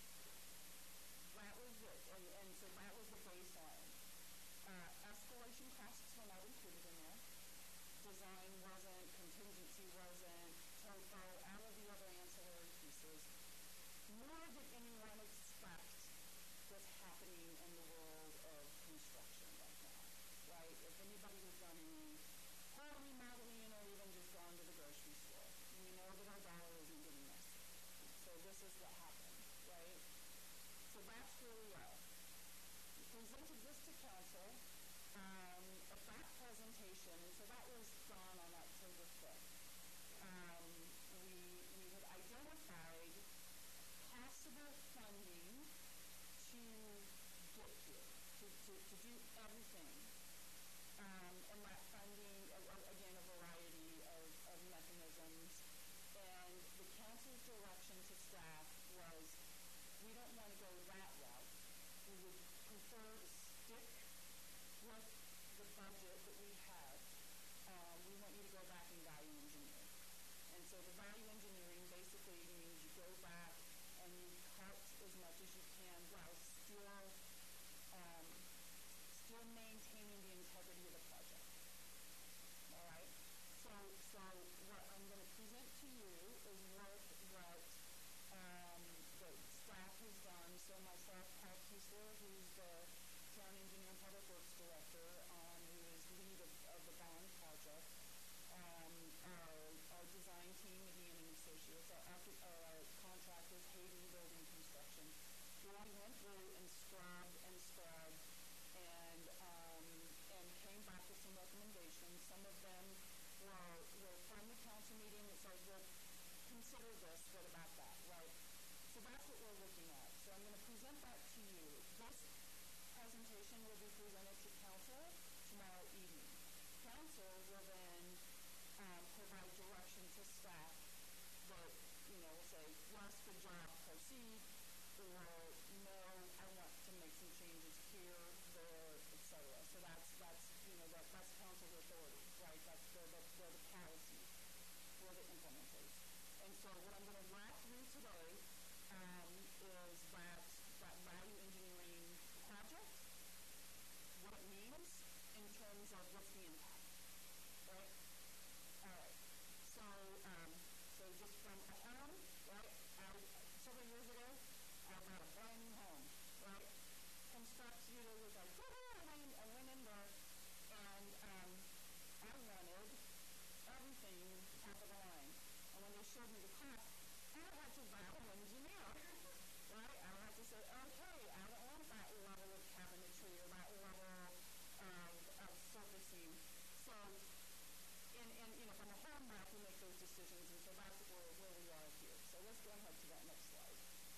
That was it, and, and so that was the baseline. Uh, escalation costs were not included in there. Design wasn't, contingency wasn't, topo, all of the other ancillary pieces. Nor did anyone expect what's happening in the world of construction right now, right? If anybody has done any home remodeling or even just gone to the grocery store, we know that our dollar isn't getting this. So this is what happened, right? So that's where we are. We presented this to council. Um, at that presentation, so that was done on October fifth. Um, we, we had identified possible funding to get here, to, to, to do everything. Um, and that funding, uh, again, a variety of, of mechanisms. And the council's direction to staff was, we don't want to go that route. We would prefer to stick with the budget that we have. Uh, we want you to go back and value engineer. And so the value engineering basically means you go back and you cut as much as you can while still um, still maintaining the integrity of the project. All right? So, so what I'm going to present to you is work what um, the staff has done. So myself, Paul Kiesler, who's the town engineer and public works director, um, who is lead of, of the bond project, um, our, our design team, Median and Associates, our, our contractors, Hayden Building Construction, we went through and scrubbed and scrubbed and um, and came back with some recommendations. Some of them were, were from the council meeting that said, well, consider this, what about that, right? So that's what we're looking at. So I'm going to present that to you. This presentation will be presented to council tomorrow evening. Council will then um, provide direction to staff that, you know, will say, yes, good job, proceed, or no, I want to make some changes here, there, et cetera. So that's, that's you know, that, that's council's authority, right? That's the, the, the, the policy for the implementers. And so what I'm going to walk through today um, is that, that value engineering project, what it means in terms of what's the impact, right? All right. So, um, so just from a home, right? I, several years ago, I bought a brand new home, right? Construction was like, woohoo! I went, I went in there, and um, I wanted everything top of the line. And when they showed me the cost, I had to value engineer, right? I had to say, okay, I don't want that level of cabinetry or that level of, of surfacing. So, and, and you know, from a home back, we make those decisions, and so that's where, where we are here. So let's go ahead to that next slide.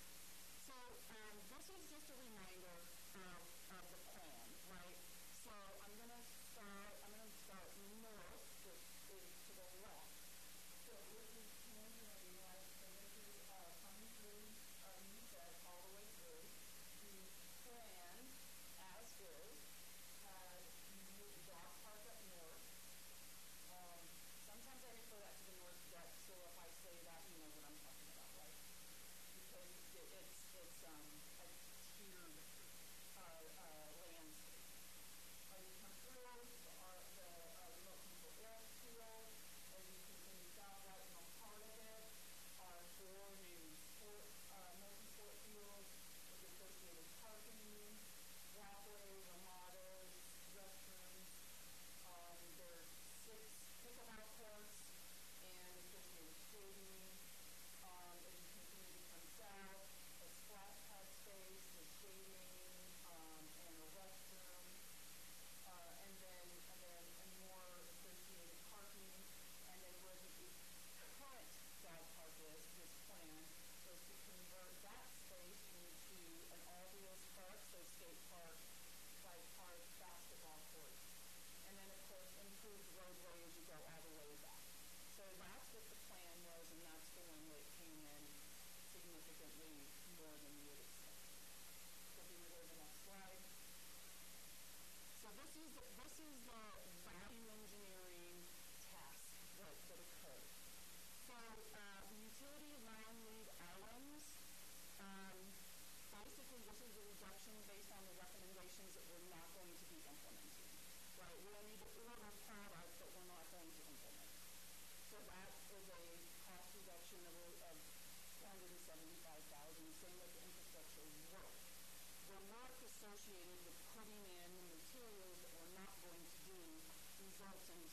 So um, this is just a reminder of, of the plan, right? So I'm going to start, I'm going to start north, which is to the left. So this is Canadian, right? So this is uh, coming through uh, U S A all the way through. The plan, as is, has moved the dog park up north. Um, sometimes I refer that to the north deck, so if I say that, you know what I'm talking about, right? Because it, it's, it's um, a tiered uh,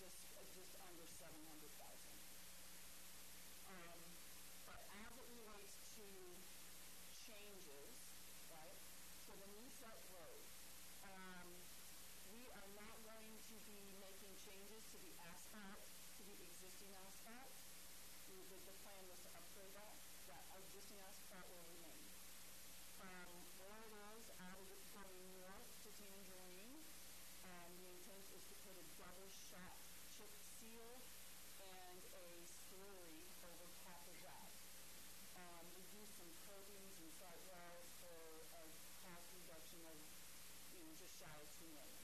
just uh, just under seven hundred thousand. Um, but as it relates to changes, right? So the Niset Road, um, we are not going to be making changes to the asphalt, to the existing asphalt. The, the, the plan was to upgrade that. That existing asphalt will remain. From where it is, out of it going north to Tangerine, um, the intent is to put a double shot chip seal and a slurry over top of that. Um, we use some curbings and side walls for a cost reduction of, you know, just shy of two million.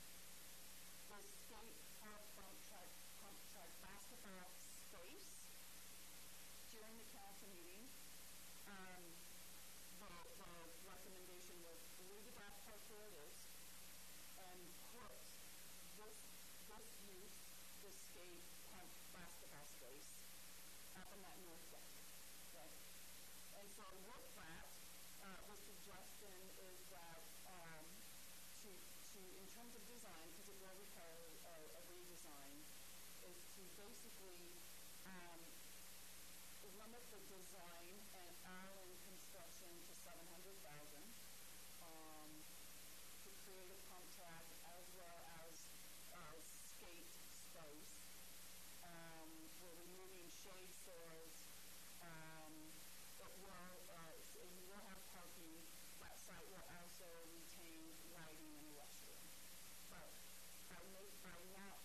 The skate park pump track, pump track basketball space during the council meeting, um, the, the recommendation was leave the back park where it is and put this this use, this skate pump basketball space up in that north deck. Right? And so with that, uh, the suggestion is that um, to, to, in terms of design, because it will require a, a redesign, is to basically um, limit the design and all-in construction to seven hundred thousand um, to create a pump track as well as uh, skate space. Um, we're removing shade sails. Um, it will, uh, so you will have parking. That site will also retain lighting and a restroom. But by, make, by not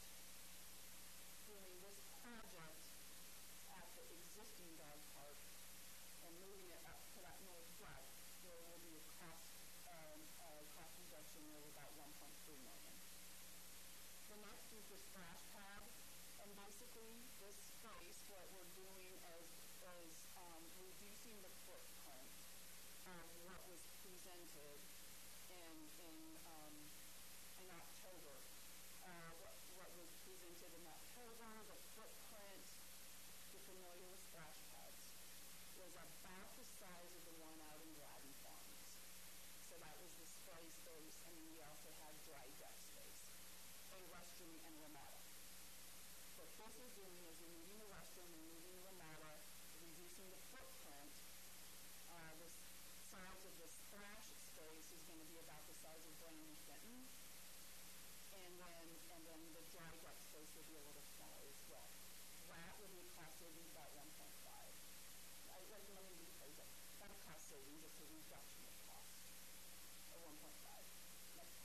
doing this project at the existing dog park and moving it up to that north deck, there will be a cost, um, uh, cost reduction of about one point three million. The next is the splash pad, and basically this space, what we're doing is, is um, reducing the footprint of what was presented in in um, in October. Uh, what what was presented in October, the footprint, if you're familiar with splash pads, was about the size of the one out in Gladden Farms. So that was the display space, and then we also had dry deck space, a restroom and ramada. What this is doing is removing the restroom, removing the ramada, reducing the footprint. Uh, the size of the splash space is going to be about the size of Brandon Fenton, and then and then the dry deck space will be a little smaller as well. That will be a cost savings about one point five. I like let me rephrase it. Not a cost savings, it's a reduction of cost of one point five. Next.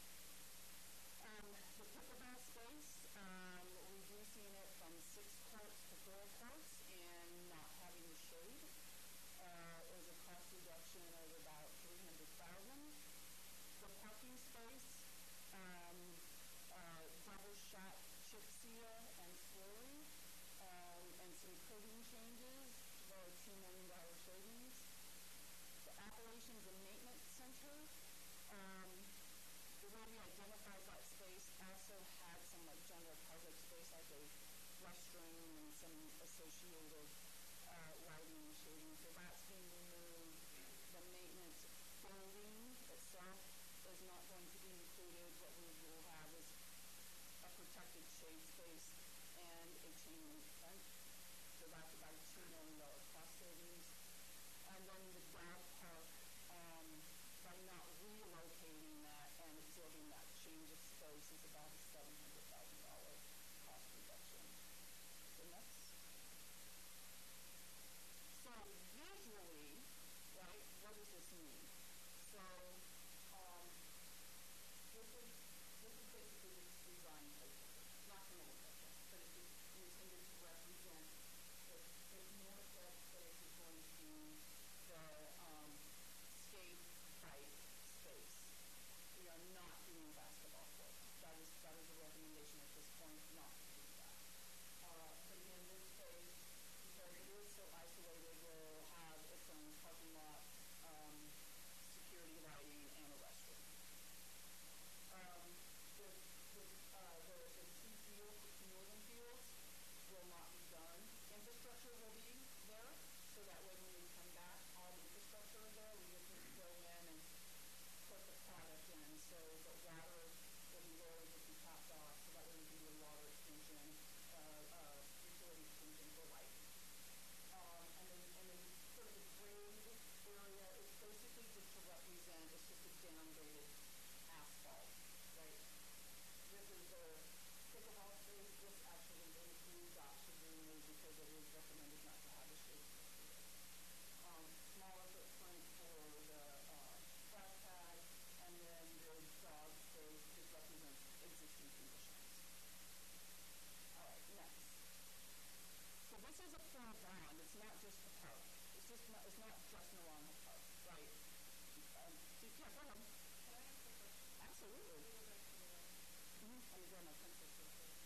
Um, the pickleball space, um, reducing it from six courts to four courts and not having the shade uh, is a cost reduction of about three hundred thousand. The parking space, um, uh, double shot chip seal and slurry, um, and some coating changes for a two million dollars savings. The operations and maintenance center, um, the way we identified that space also had some like general public space like a restroom and some associated uh, lighting and shading. So that's being removed. The maintenance building itself is not going to be included. What we will have is a protected shade space and a chain link fence. So that's about a two million dollars cost savings. And then the dog park, um, by not relocating that and absorbing that change of space is about a seven hundred thousand dollars cost reduction. So next. So visually, right, what does this mean? So um, this is this is basically this design paper. It's not going to look like this, but it's intended to represent that this north deck space is going to be the um, skate bike space. We are not doing basketball court. That is that is a recommendation Yeah, go ahead. Can I ask a question? Absolutely. Let me go back to the line. Mm-hmm. Let me grab my pencil. So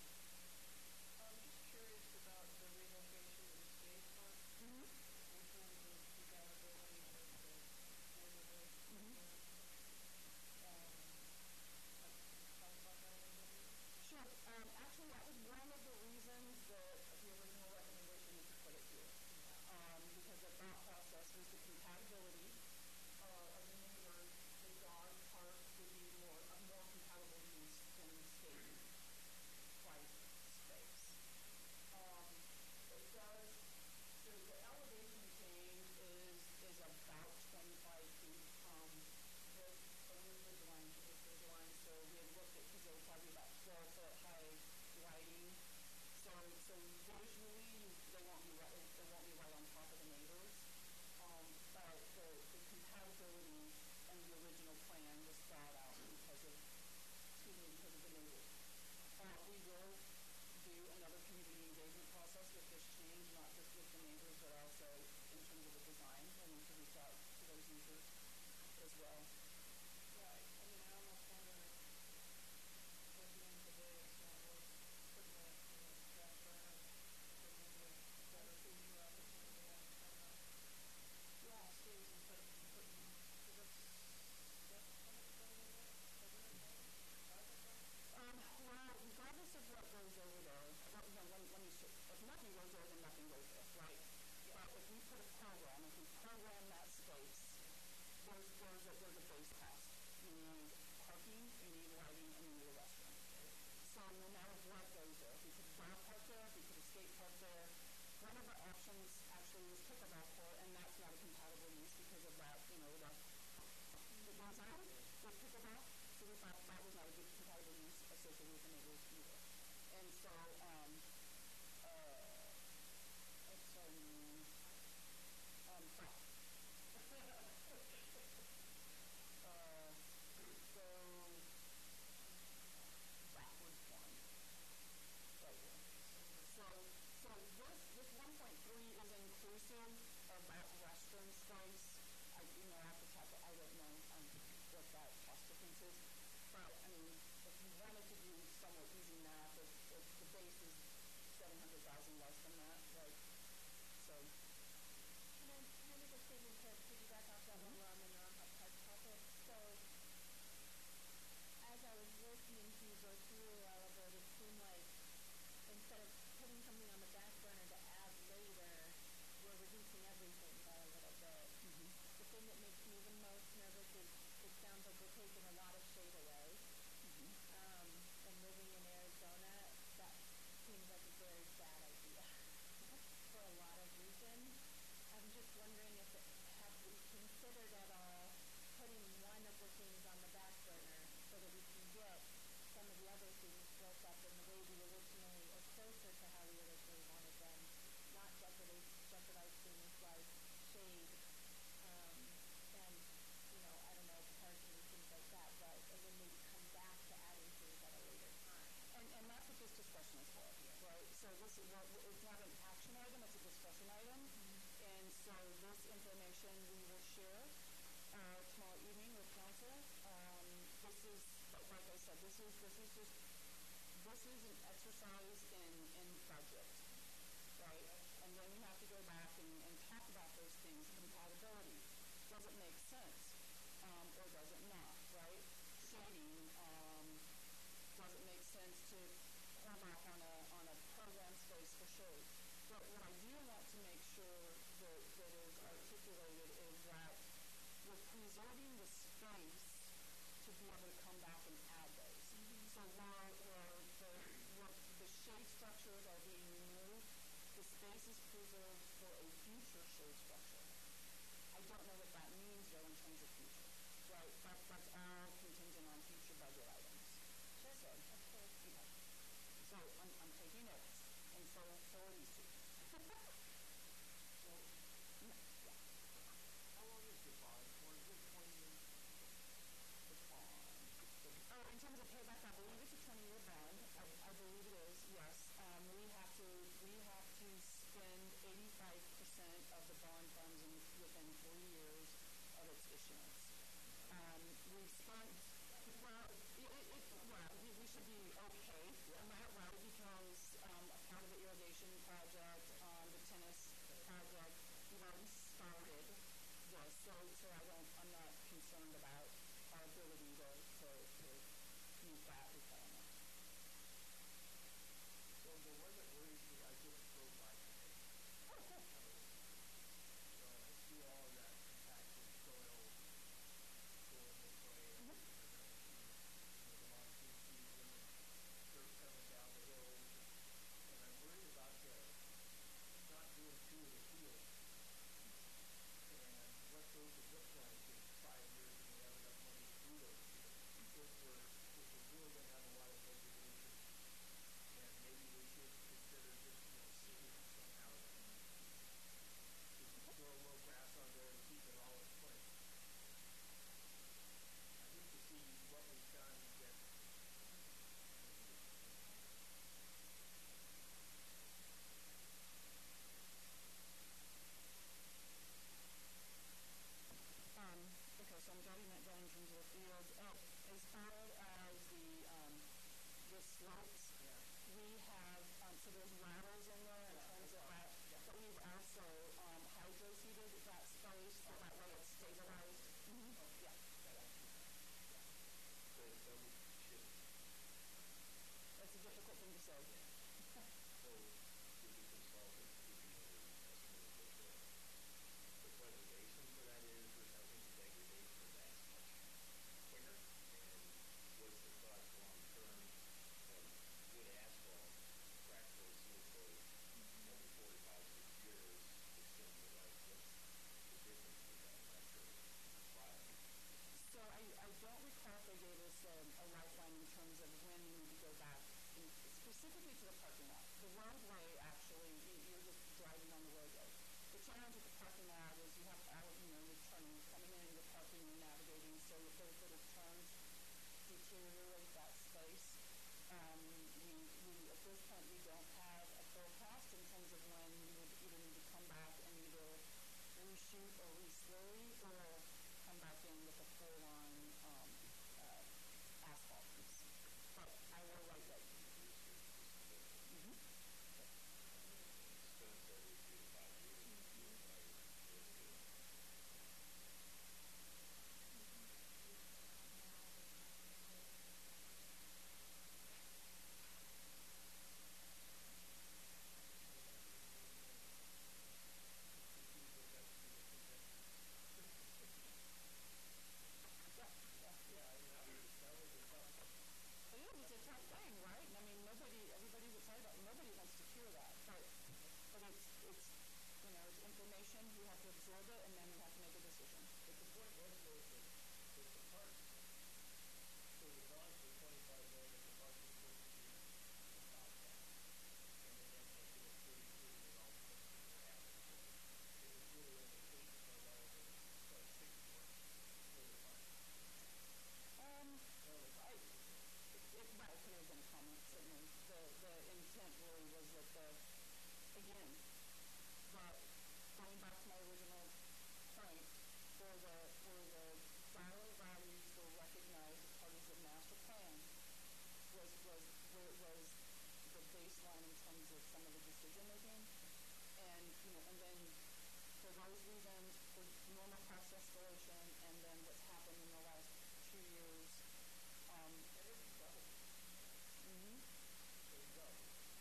I'm just curious about the relocation of the skate park mm-hmm. in terms of compatibility with the neighborhood. Mm-hmm. Um, like, talk about that a little bit more. Sure. Um, actually, that was one of the reasons that the original recommendation was to put it here. Um, because the thought process was the compatibility uh, of the neighbors. The dog park would be more a more compatible use than the skating bike space. Um, it does. So the elevation change is is about twenty-five feet from this from this ridge line to this ridge line. So we had looked at because there was probably about twelve foot high lighting. So so visually you, they won't be right they won't be right on top of the neighbors. Um, but the, the compatibility and the original plan was thought out because of excuse me because of the neighbors. Uh, we will do another community engagement process with this change, not just with the neighbors, but also in terms of the design. We'll need to reach out to those users as well. Right. I mean, I almost wonder if at the end of the day it's not worth putting that, you know, cash burner and putting into a better future opportunity. I, I don't know. Yeah. Stays and put, putting, because that's, that's how much money is that? Seven hundred thousand? Five hundred thousand? Um, well, regardless of what goes over there, well, no, let me, let me show, if nothing goes there, then nothing goes there, right? Yeah. But if we put a program, if we program that space, there's, there's, a, there's a base cost. You need parking, you need lighting, and you need a restroom. So no matter what goes there, if we put a dog park there, if we put a skate park there, one of the options actually was pickleball court, and that's not a compatible use because of that, you know, the, the design with pickleball. So we thought that was not a good compatible use associated with the neighbors either. And so, um, uh, it's, um, um, thought. uh, so, backwards one. Right here. So, so this, this one point three is inclusive of that restroom space. I, you know, off the top, I don't know um, what that cost difference is. But, I mean, if you wanted to do somewhat easy math, if, if the base is seven hundred thousand less than that, right? So. Can I, can I make a statement to piggyback off that Mm-hmm. one while I'm in the Ron Park topic? So, as I was listening to you go through all of it, it seemed like instead of putting something on the back burner to add later, we're reducing everything by a little bit. Mm-hmm. The thing that makes me the most nervous is it sounds like we're taking a lot of shade away. Mm-hmm. Um, and living in Arizona, that seems like a very bad idea for a lot of reasons. I'm just wondering if it, have we considered at all putting one of the things on the back burner so that we can get some of the other things built up in the way we originally, or closer to how we originally wanted them, not jeopardize, jeopardize things like shade, um, and, you know, I don't know, parking and things like that, but, and then maybe come back to adding things at a later time. And, and that's what this discussion is for, right? So this is what, it's not an action item, it's a discussion item. Mm-hmm. And so this information we will share uh, tomorrow evening with council. Um, this is, like I said, this is this is just this is an exercise in, in budget, right? And then we have to go back and, and talk about those things. Compatibility. Does it make sense? Um, or does it not, right? Shading, um, does it make sense to hold off on a on a program space for shade? But what I do want to make sure that, that is articulated is that we're preserving the space to be able to come back and add those. Mm-hmm. So while, while the, while the shade structures are being removed, the space is preserved for a future shade structure. I don't know what that means though in terms of future, right? That, that's all contingent on future budget items. Sure, So, of course. okay. So I'm, I'm taking notes, and so, so are these two. So, No, yeah. how long is the bond for? Is it twenty years? The bond. Oh, in terms of payback, I believe it's a twenty-year bond. I, I believe it is, yes. Um, we have to we have to spend eighty-five percent of the bond funds in, within three years of its issuance. Um, my original point, where the, where the dollar values were recognized as part of the master plan, was, was where it was the baseline in terms of some of the decision making. And, you know, and then for those reasons, for normal cost escalation, and then what's happened in the last two years, um, It is double. mm-hmm. There you go.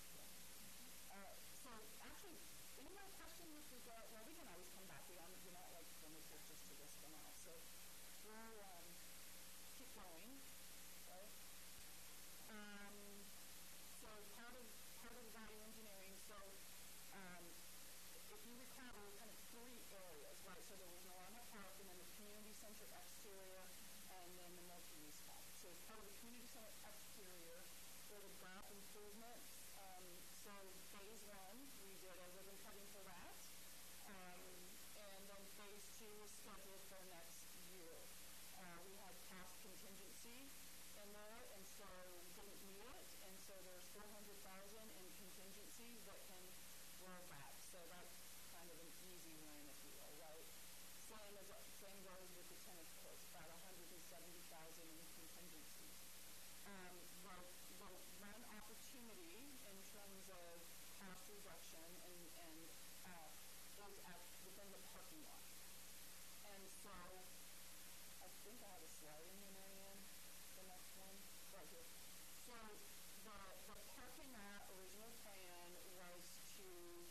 Uh, so actually, any more questions with regard, well, we can always come back. We aren't, we're not like limited just to this for now. So we'll um, keep going, right? Um, so part of, part of value engineering, so um, if you recall, there were kind of three areas, right? So there was Naranjo Park, and then the community center exterior, and then the multi-use path. So as part of the community center exterior, were the G A P improvements. Um, so phase one, we did a ribbon cutting for that. Um, and then phase two is scheduled for next year. Uh, we had cost contingency in there, and so we didn't need it, and so there's four hundred thousand in contingency that can roll back. So that's kind of an easy win, if you will, right? Same as same goes with the tennis courts, about one hundred seventy thousand in contingencies. Um, the, the one opportunity in terms of cost reduction and, and uh, is at within the parking lot. And so I think I have a slide in here, Marianne, the next one, right here. So the, the parking lot original plan was to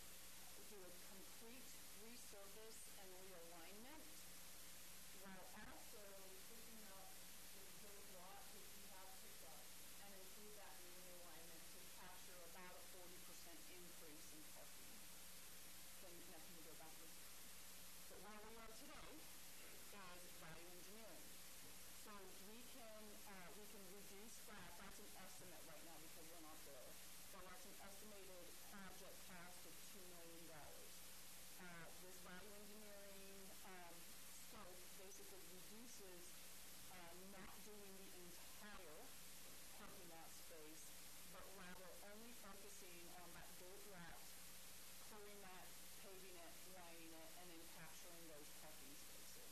do a complete resurface and realignment, while also taking out the village lot, which we have picked up, and include that in realignment to capture about a forty percent increase in parking. Then now can you go backwards? But where we are today is value engineering. So we can uh, we can reduce that. That's an estimate right now because we're not there. But that's an estimated project cost of two million dollars. Uh, this value engineering um, scope basically reduces uh, not doing the entire parking lot space, but rather only focusing on that dirt wrap, clearing that, paving it, lining it, and then capturing those parking spaces.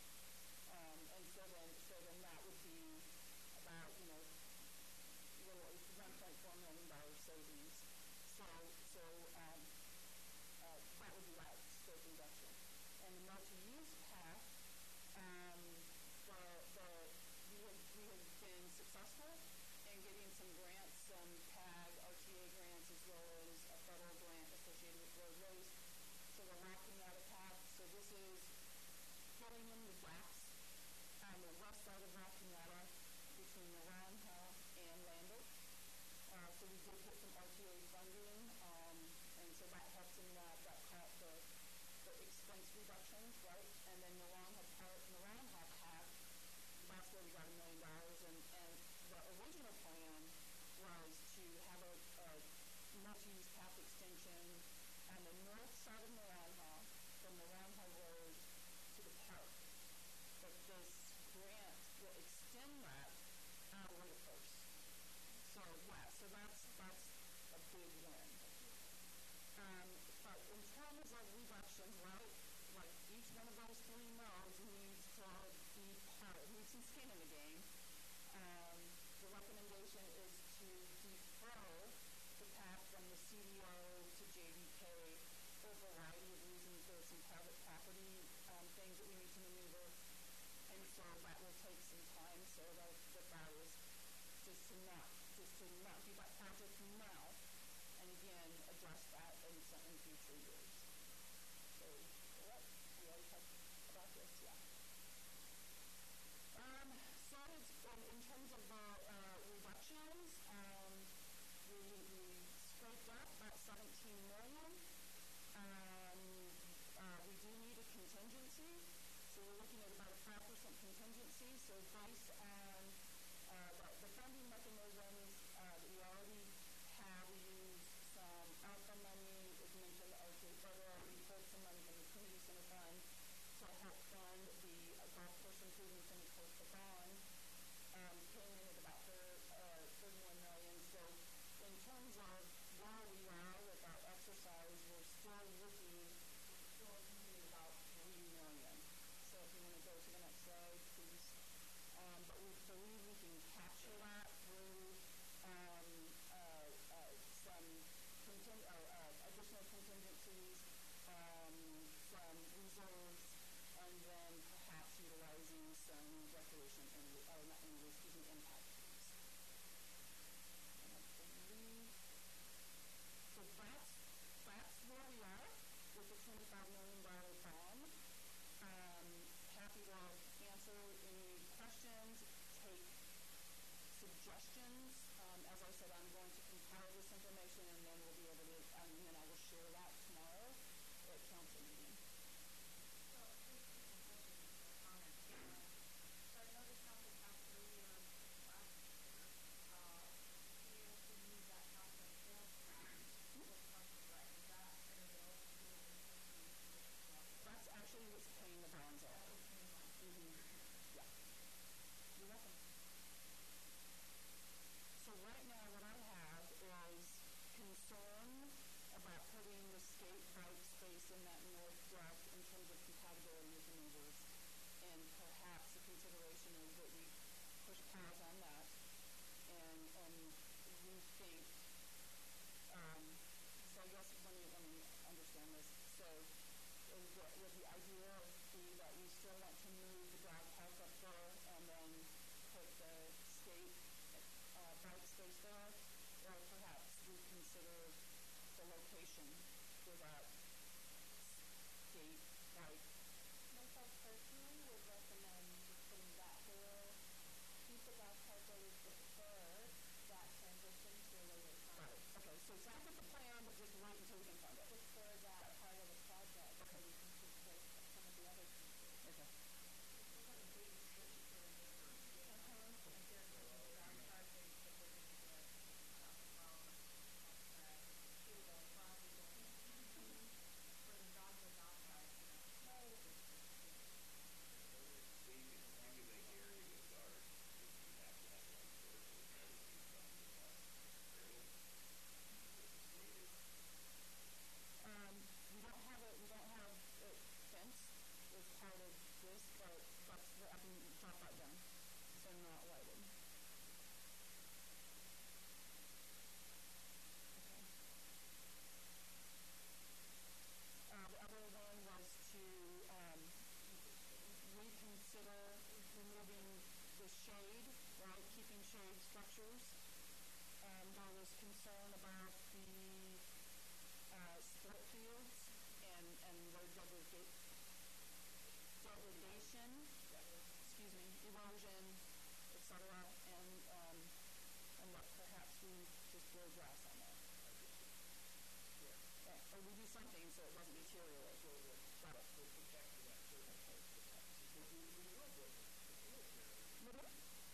Um, and so then, so then that would be about, you know, little one point four million dollars savings. So, so um, uh, that would be that scope reduction. And the multi-use path, um, the, the, we, have, we have been successful in getting some grants, some P A G, R T A grants, as well as a federal grant associated with roadways. So we're knocking out a path. So this is filling in the gaps on the west side of Rafinada between Naranjo and Lambert. Uh, so we did get some R T A funding, um, and so that helps in that, that caught the, the expense reductions, right? And then Naranjo Park, Naranjo Path, that's where we got a million dollars. And, and the original plan was to have a, a multi-use path extension on the north side of Naranjo, from Naranjo Road to the park. But this grant will extend that out of the first. So yeah, so that's that's a big win. Um, but in terms of reductions, right, like each one of those three nodes needs to be part, needs some skin in the game. Um, the recommendation is to defer the path from the C D O to J D K for a variety of reasons. There's some private property um, things that we need to maneuver, and so that will take some time. So that the that is just to not just to not do that project now, and again address that in some in future years. So what we already talked about this, yeah. Um, so it's, in, in terms of the uh, reductions, um, we, we scraped up about seventeen million. Um, uh, we do need a contingency, so we're looking at about a five percent contingency. So based on uh, the, the funding mechanisms uh, that we already have, we um, some reserves, and then perhaps utilizing some recreation, in, or not in, excuse me, impact fees. And I believe, so that's, that's where we are with the twenty-five million dollars bond. Um, happy to answer any questions, take suggestions. Um, as I said, I'm going to compile this information, and then we'll be able to, um, and then I will share that tomorrow at council meeting. So, just some questions or comments. Um, so I know the council passed earlier last year, uh, being able to use that council sales tax for parking, right? Is that available to the association as well? That's actually what's paying the bonds off. That was paying on. Mm-hmm. Yeah. You're welcome. So right now what I have is concern about putting the skate bike space in that north block in terms of compatibility with the neighbors. And perhaps the consideration is that we push pause on that and, and rethink. Um, so I guess let me, let me understand this. So is the, would the idea be that we still want to move the dog park up there and then put the skate uh, bike space there, or perhaps we consider the location for that skate bike? Myself personally would recommend just putting that whole piece of golf cart that is defer that transition to a later time. Got it. Okay, so it's not with the plan, but just wait until we can fund it. Defer that part of the project so we can support some of the other pieces. Okay. It's like a big switch for the neighbors. Uh-huh. Compared to the dog park that you said they're gonna get, um, from, uh, Cuba, probably going for the dogs or dog park, you know. Right. Steve, if you make the area go dark, if you have to have lights there, so it's better to do something in that area. Skated. Um, we don't have it, we don't have it fenced as part of this, but that's, I can drop that down. So not lighted. Okay. Uh, the other one was to, um, reconsider removing the shade, right, keeping shade structures. Um, there was concern about the uh, sport fields and, and road degrada- degradation, excuse me, erosion, et cetera, and, um, and that perhaps we just grow grass on that. Yeah, or we do something so it doesn't deteriorate. Got it. So protecting that certain place, because we, we know that the field there, Mhm.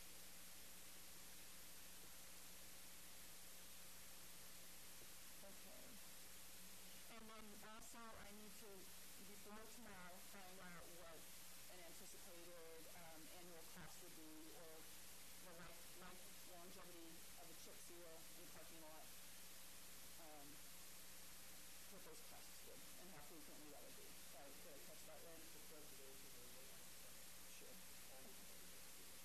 Okay. And then also I need to, before tomorrow, find out what an anticipated um, annual cost would be, or the life, life longevity of a chip seal in the parking lot. Um, what those costs would, and how frequently that would be. Right, did I catch that right? the preservation of the land, Sure. all the money that's given.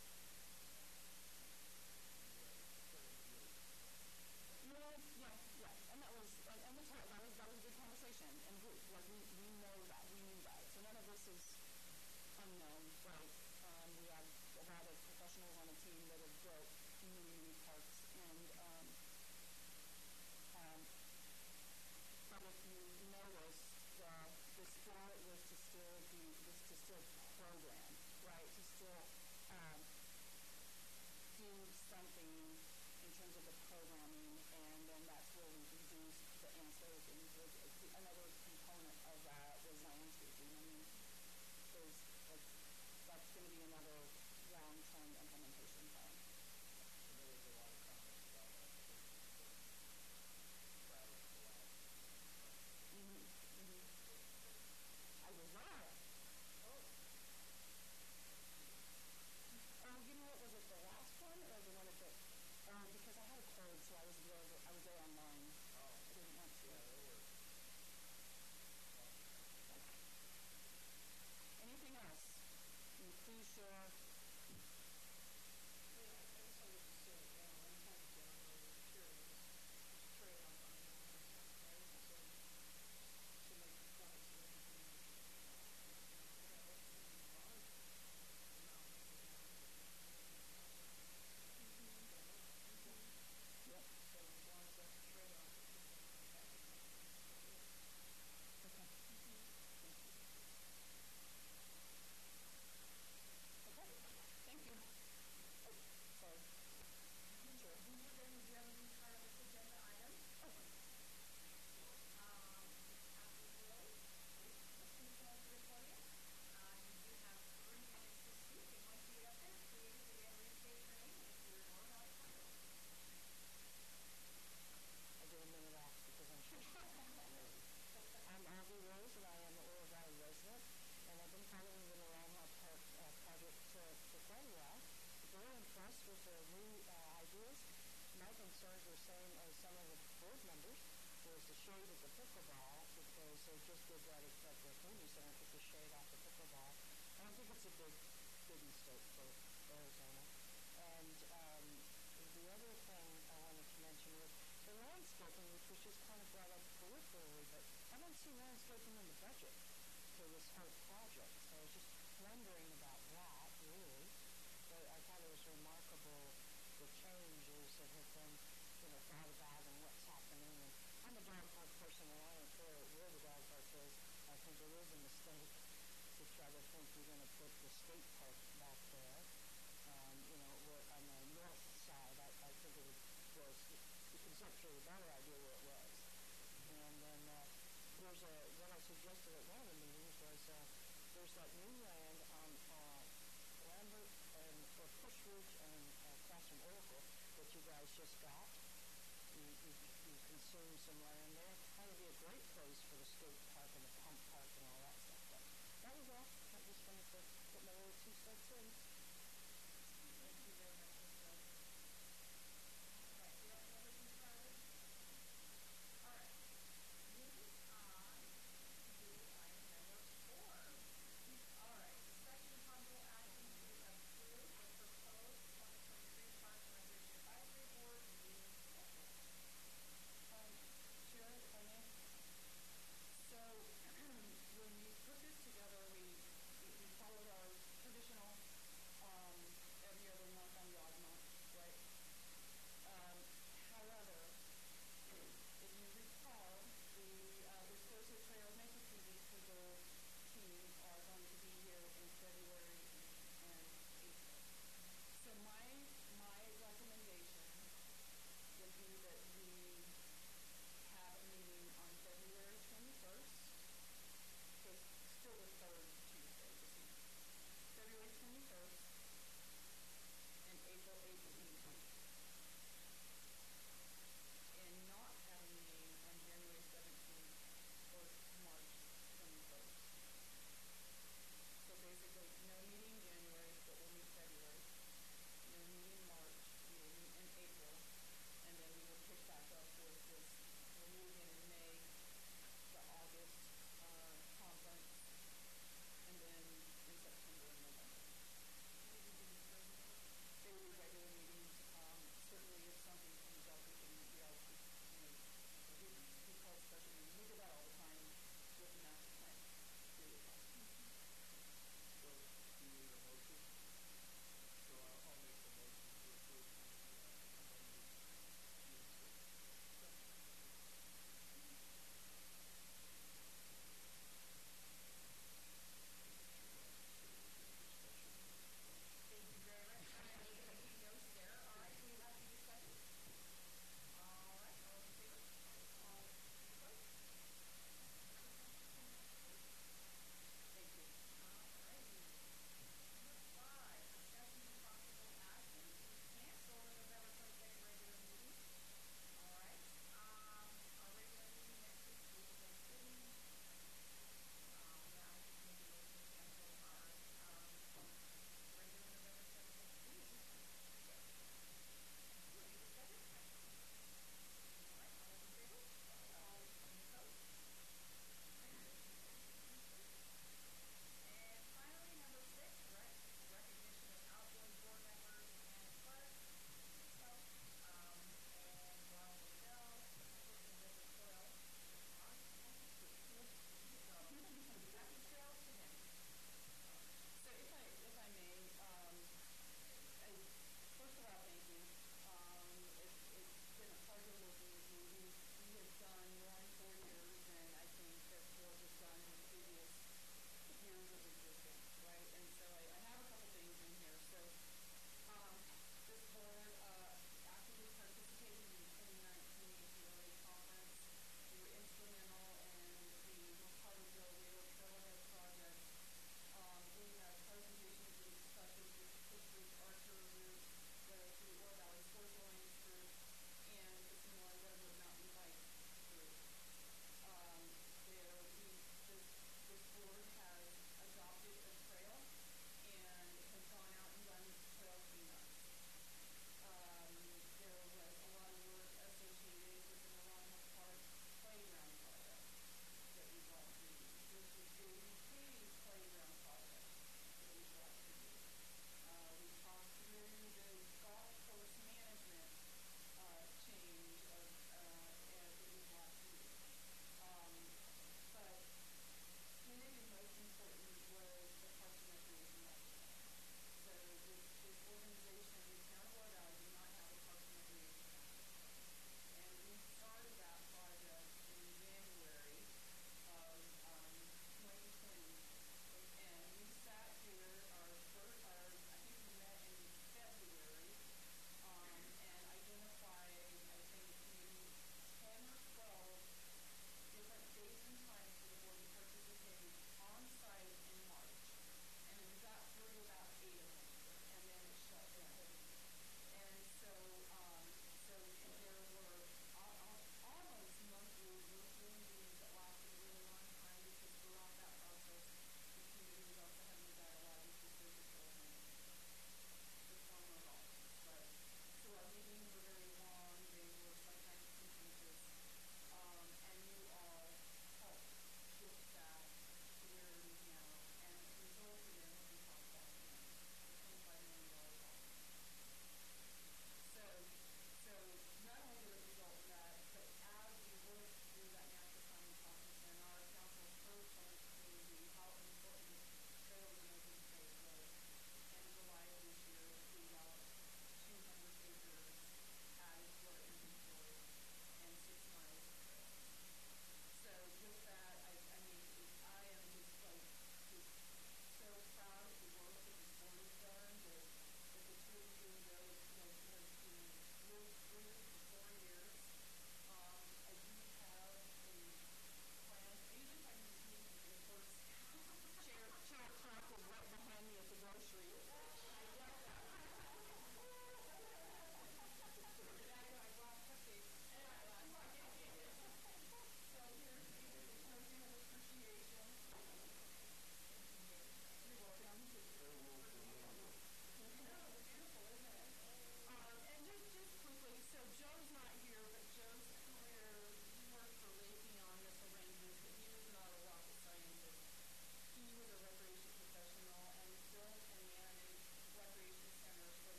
Yeah, yeah, yeah, and that was, and, and we talked, that was, that was a good conversation, and we, like, we, we know that, we knew that, so none of this is unknown, right? Um, we have a lot of professionals on the team that have built many, many parks, and, um, um, but if you noticed, the, the spirit was to still shade at the pickleball because they just did that at at the community center, took the shade off the pickleball. I don't think it's a big, big mistake for Arizona. And um, the other thing I wanted to mention was the landscaping, which was just kind of brought up peripherally, but I don't see landscaping in the budget for this whole project. So I was just wondering about that, really. But I thought it was remarkable the changes that have been, you know, thought about and what's happening. And I'm a dog park person, and I don't care where the dog park is. I think it is a mistake to try to think you're going to put the skate park back there. Um, you know, where on the north side, I, I think it was, was conceptually a better idea where it was. And then uh, there's a, what I suggested at one of the meetings was uh, there's that new land on uh, Lambert and, or Push Ridge and uh, across from Oracle that you guys just got. You, you, you consume some land there. That would be a great place for the skate park and the pump park and all that stuff. But that was all. I just wanted to put my little two cents in.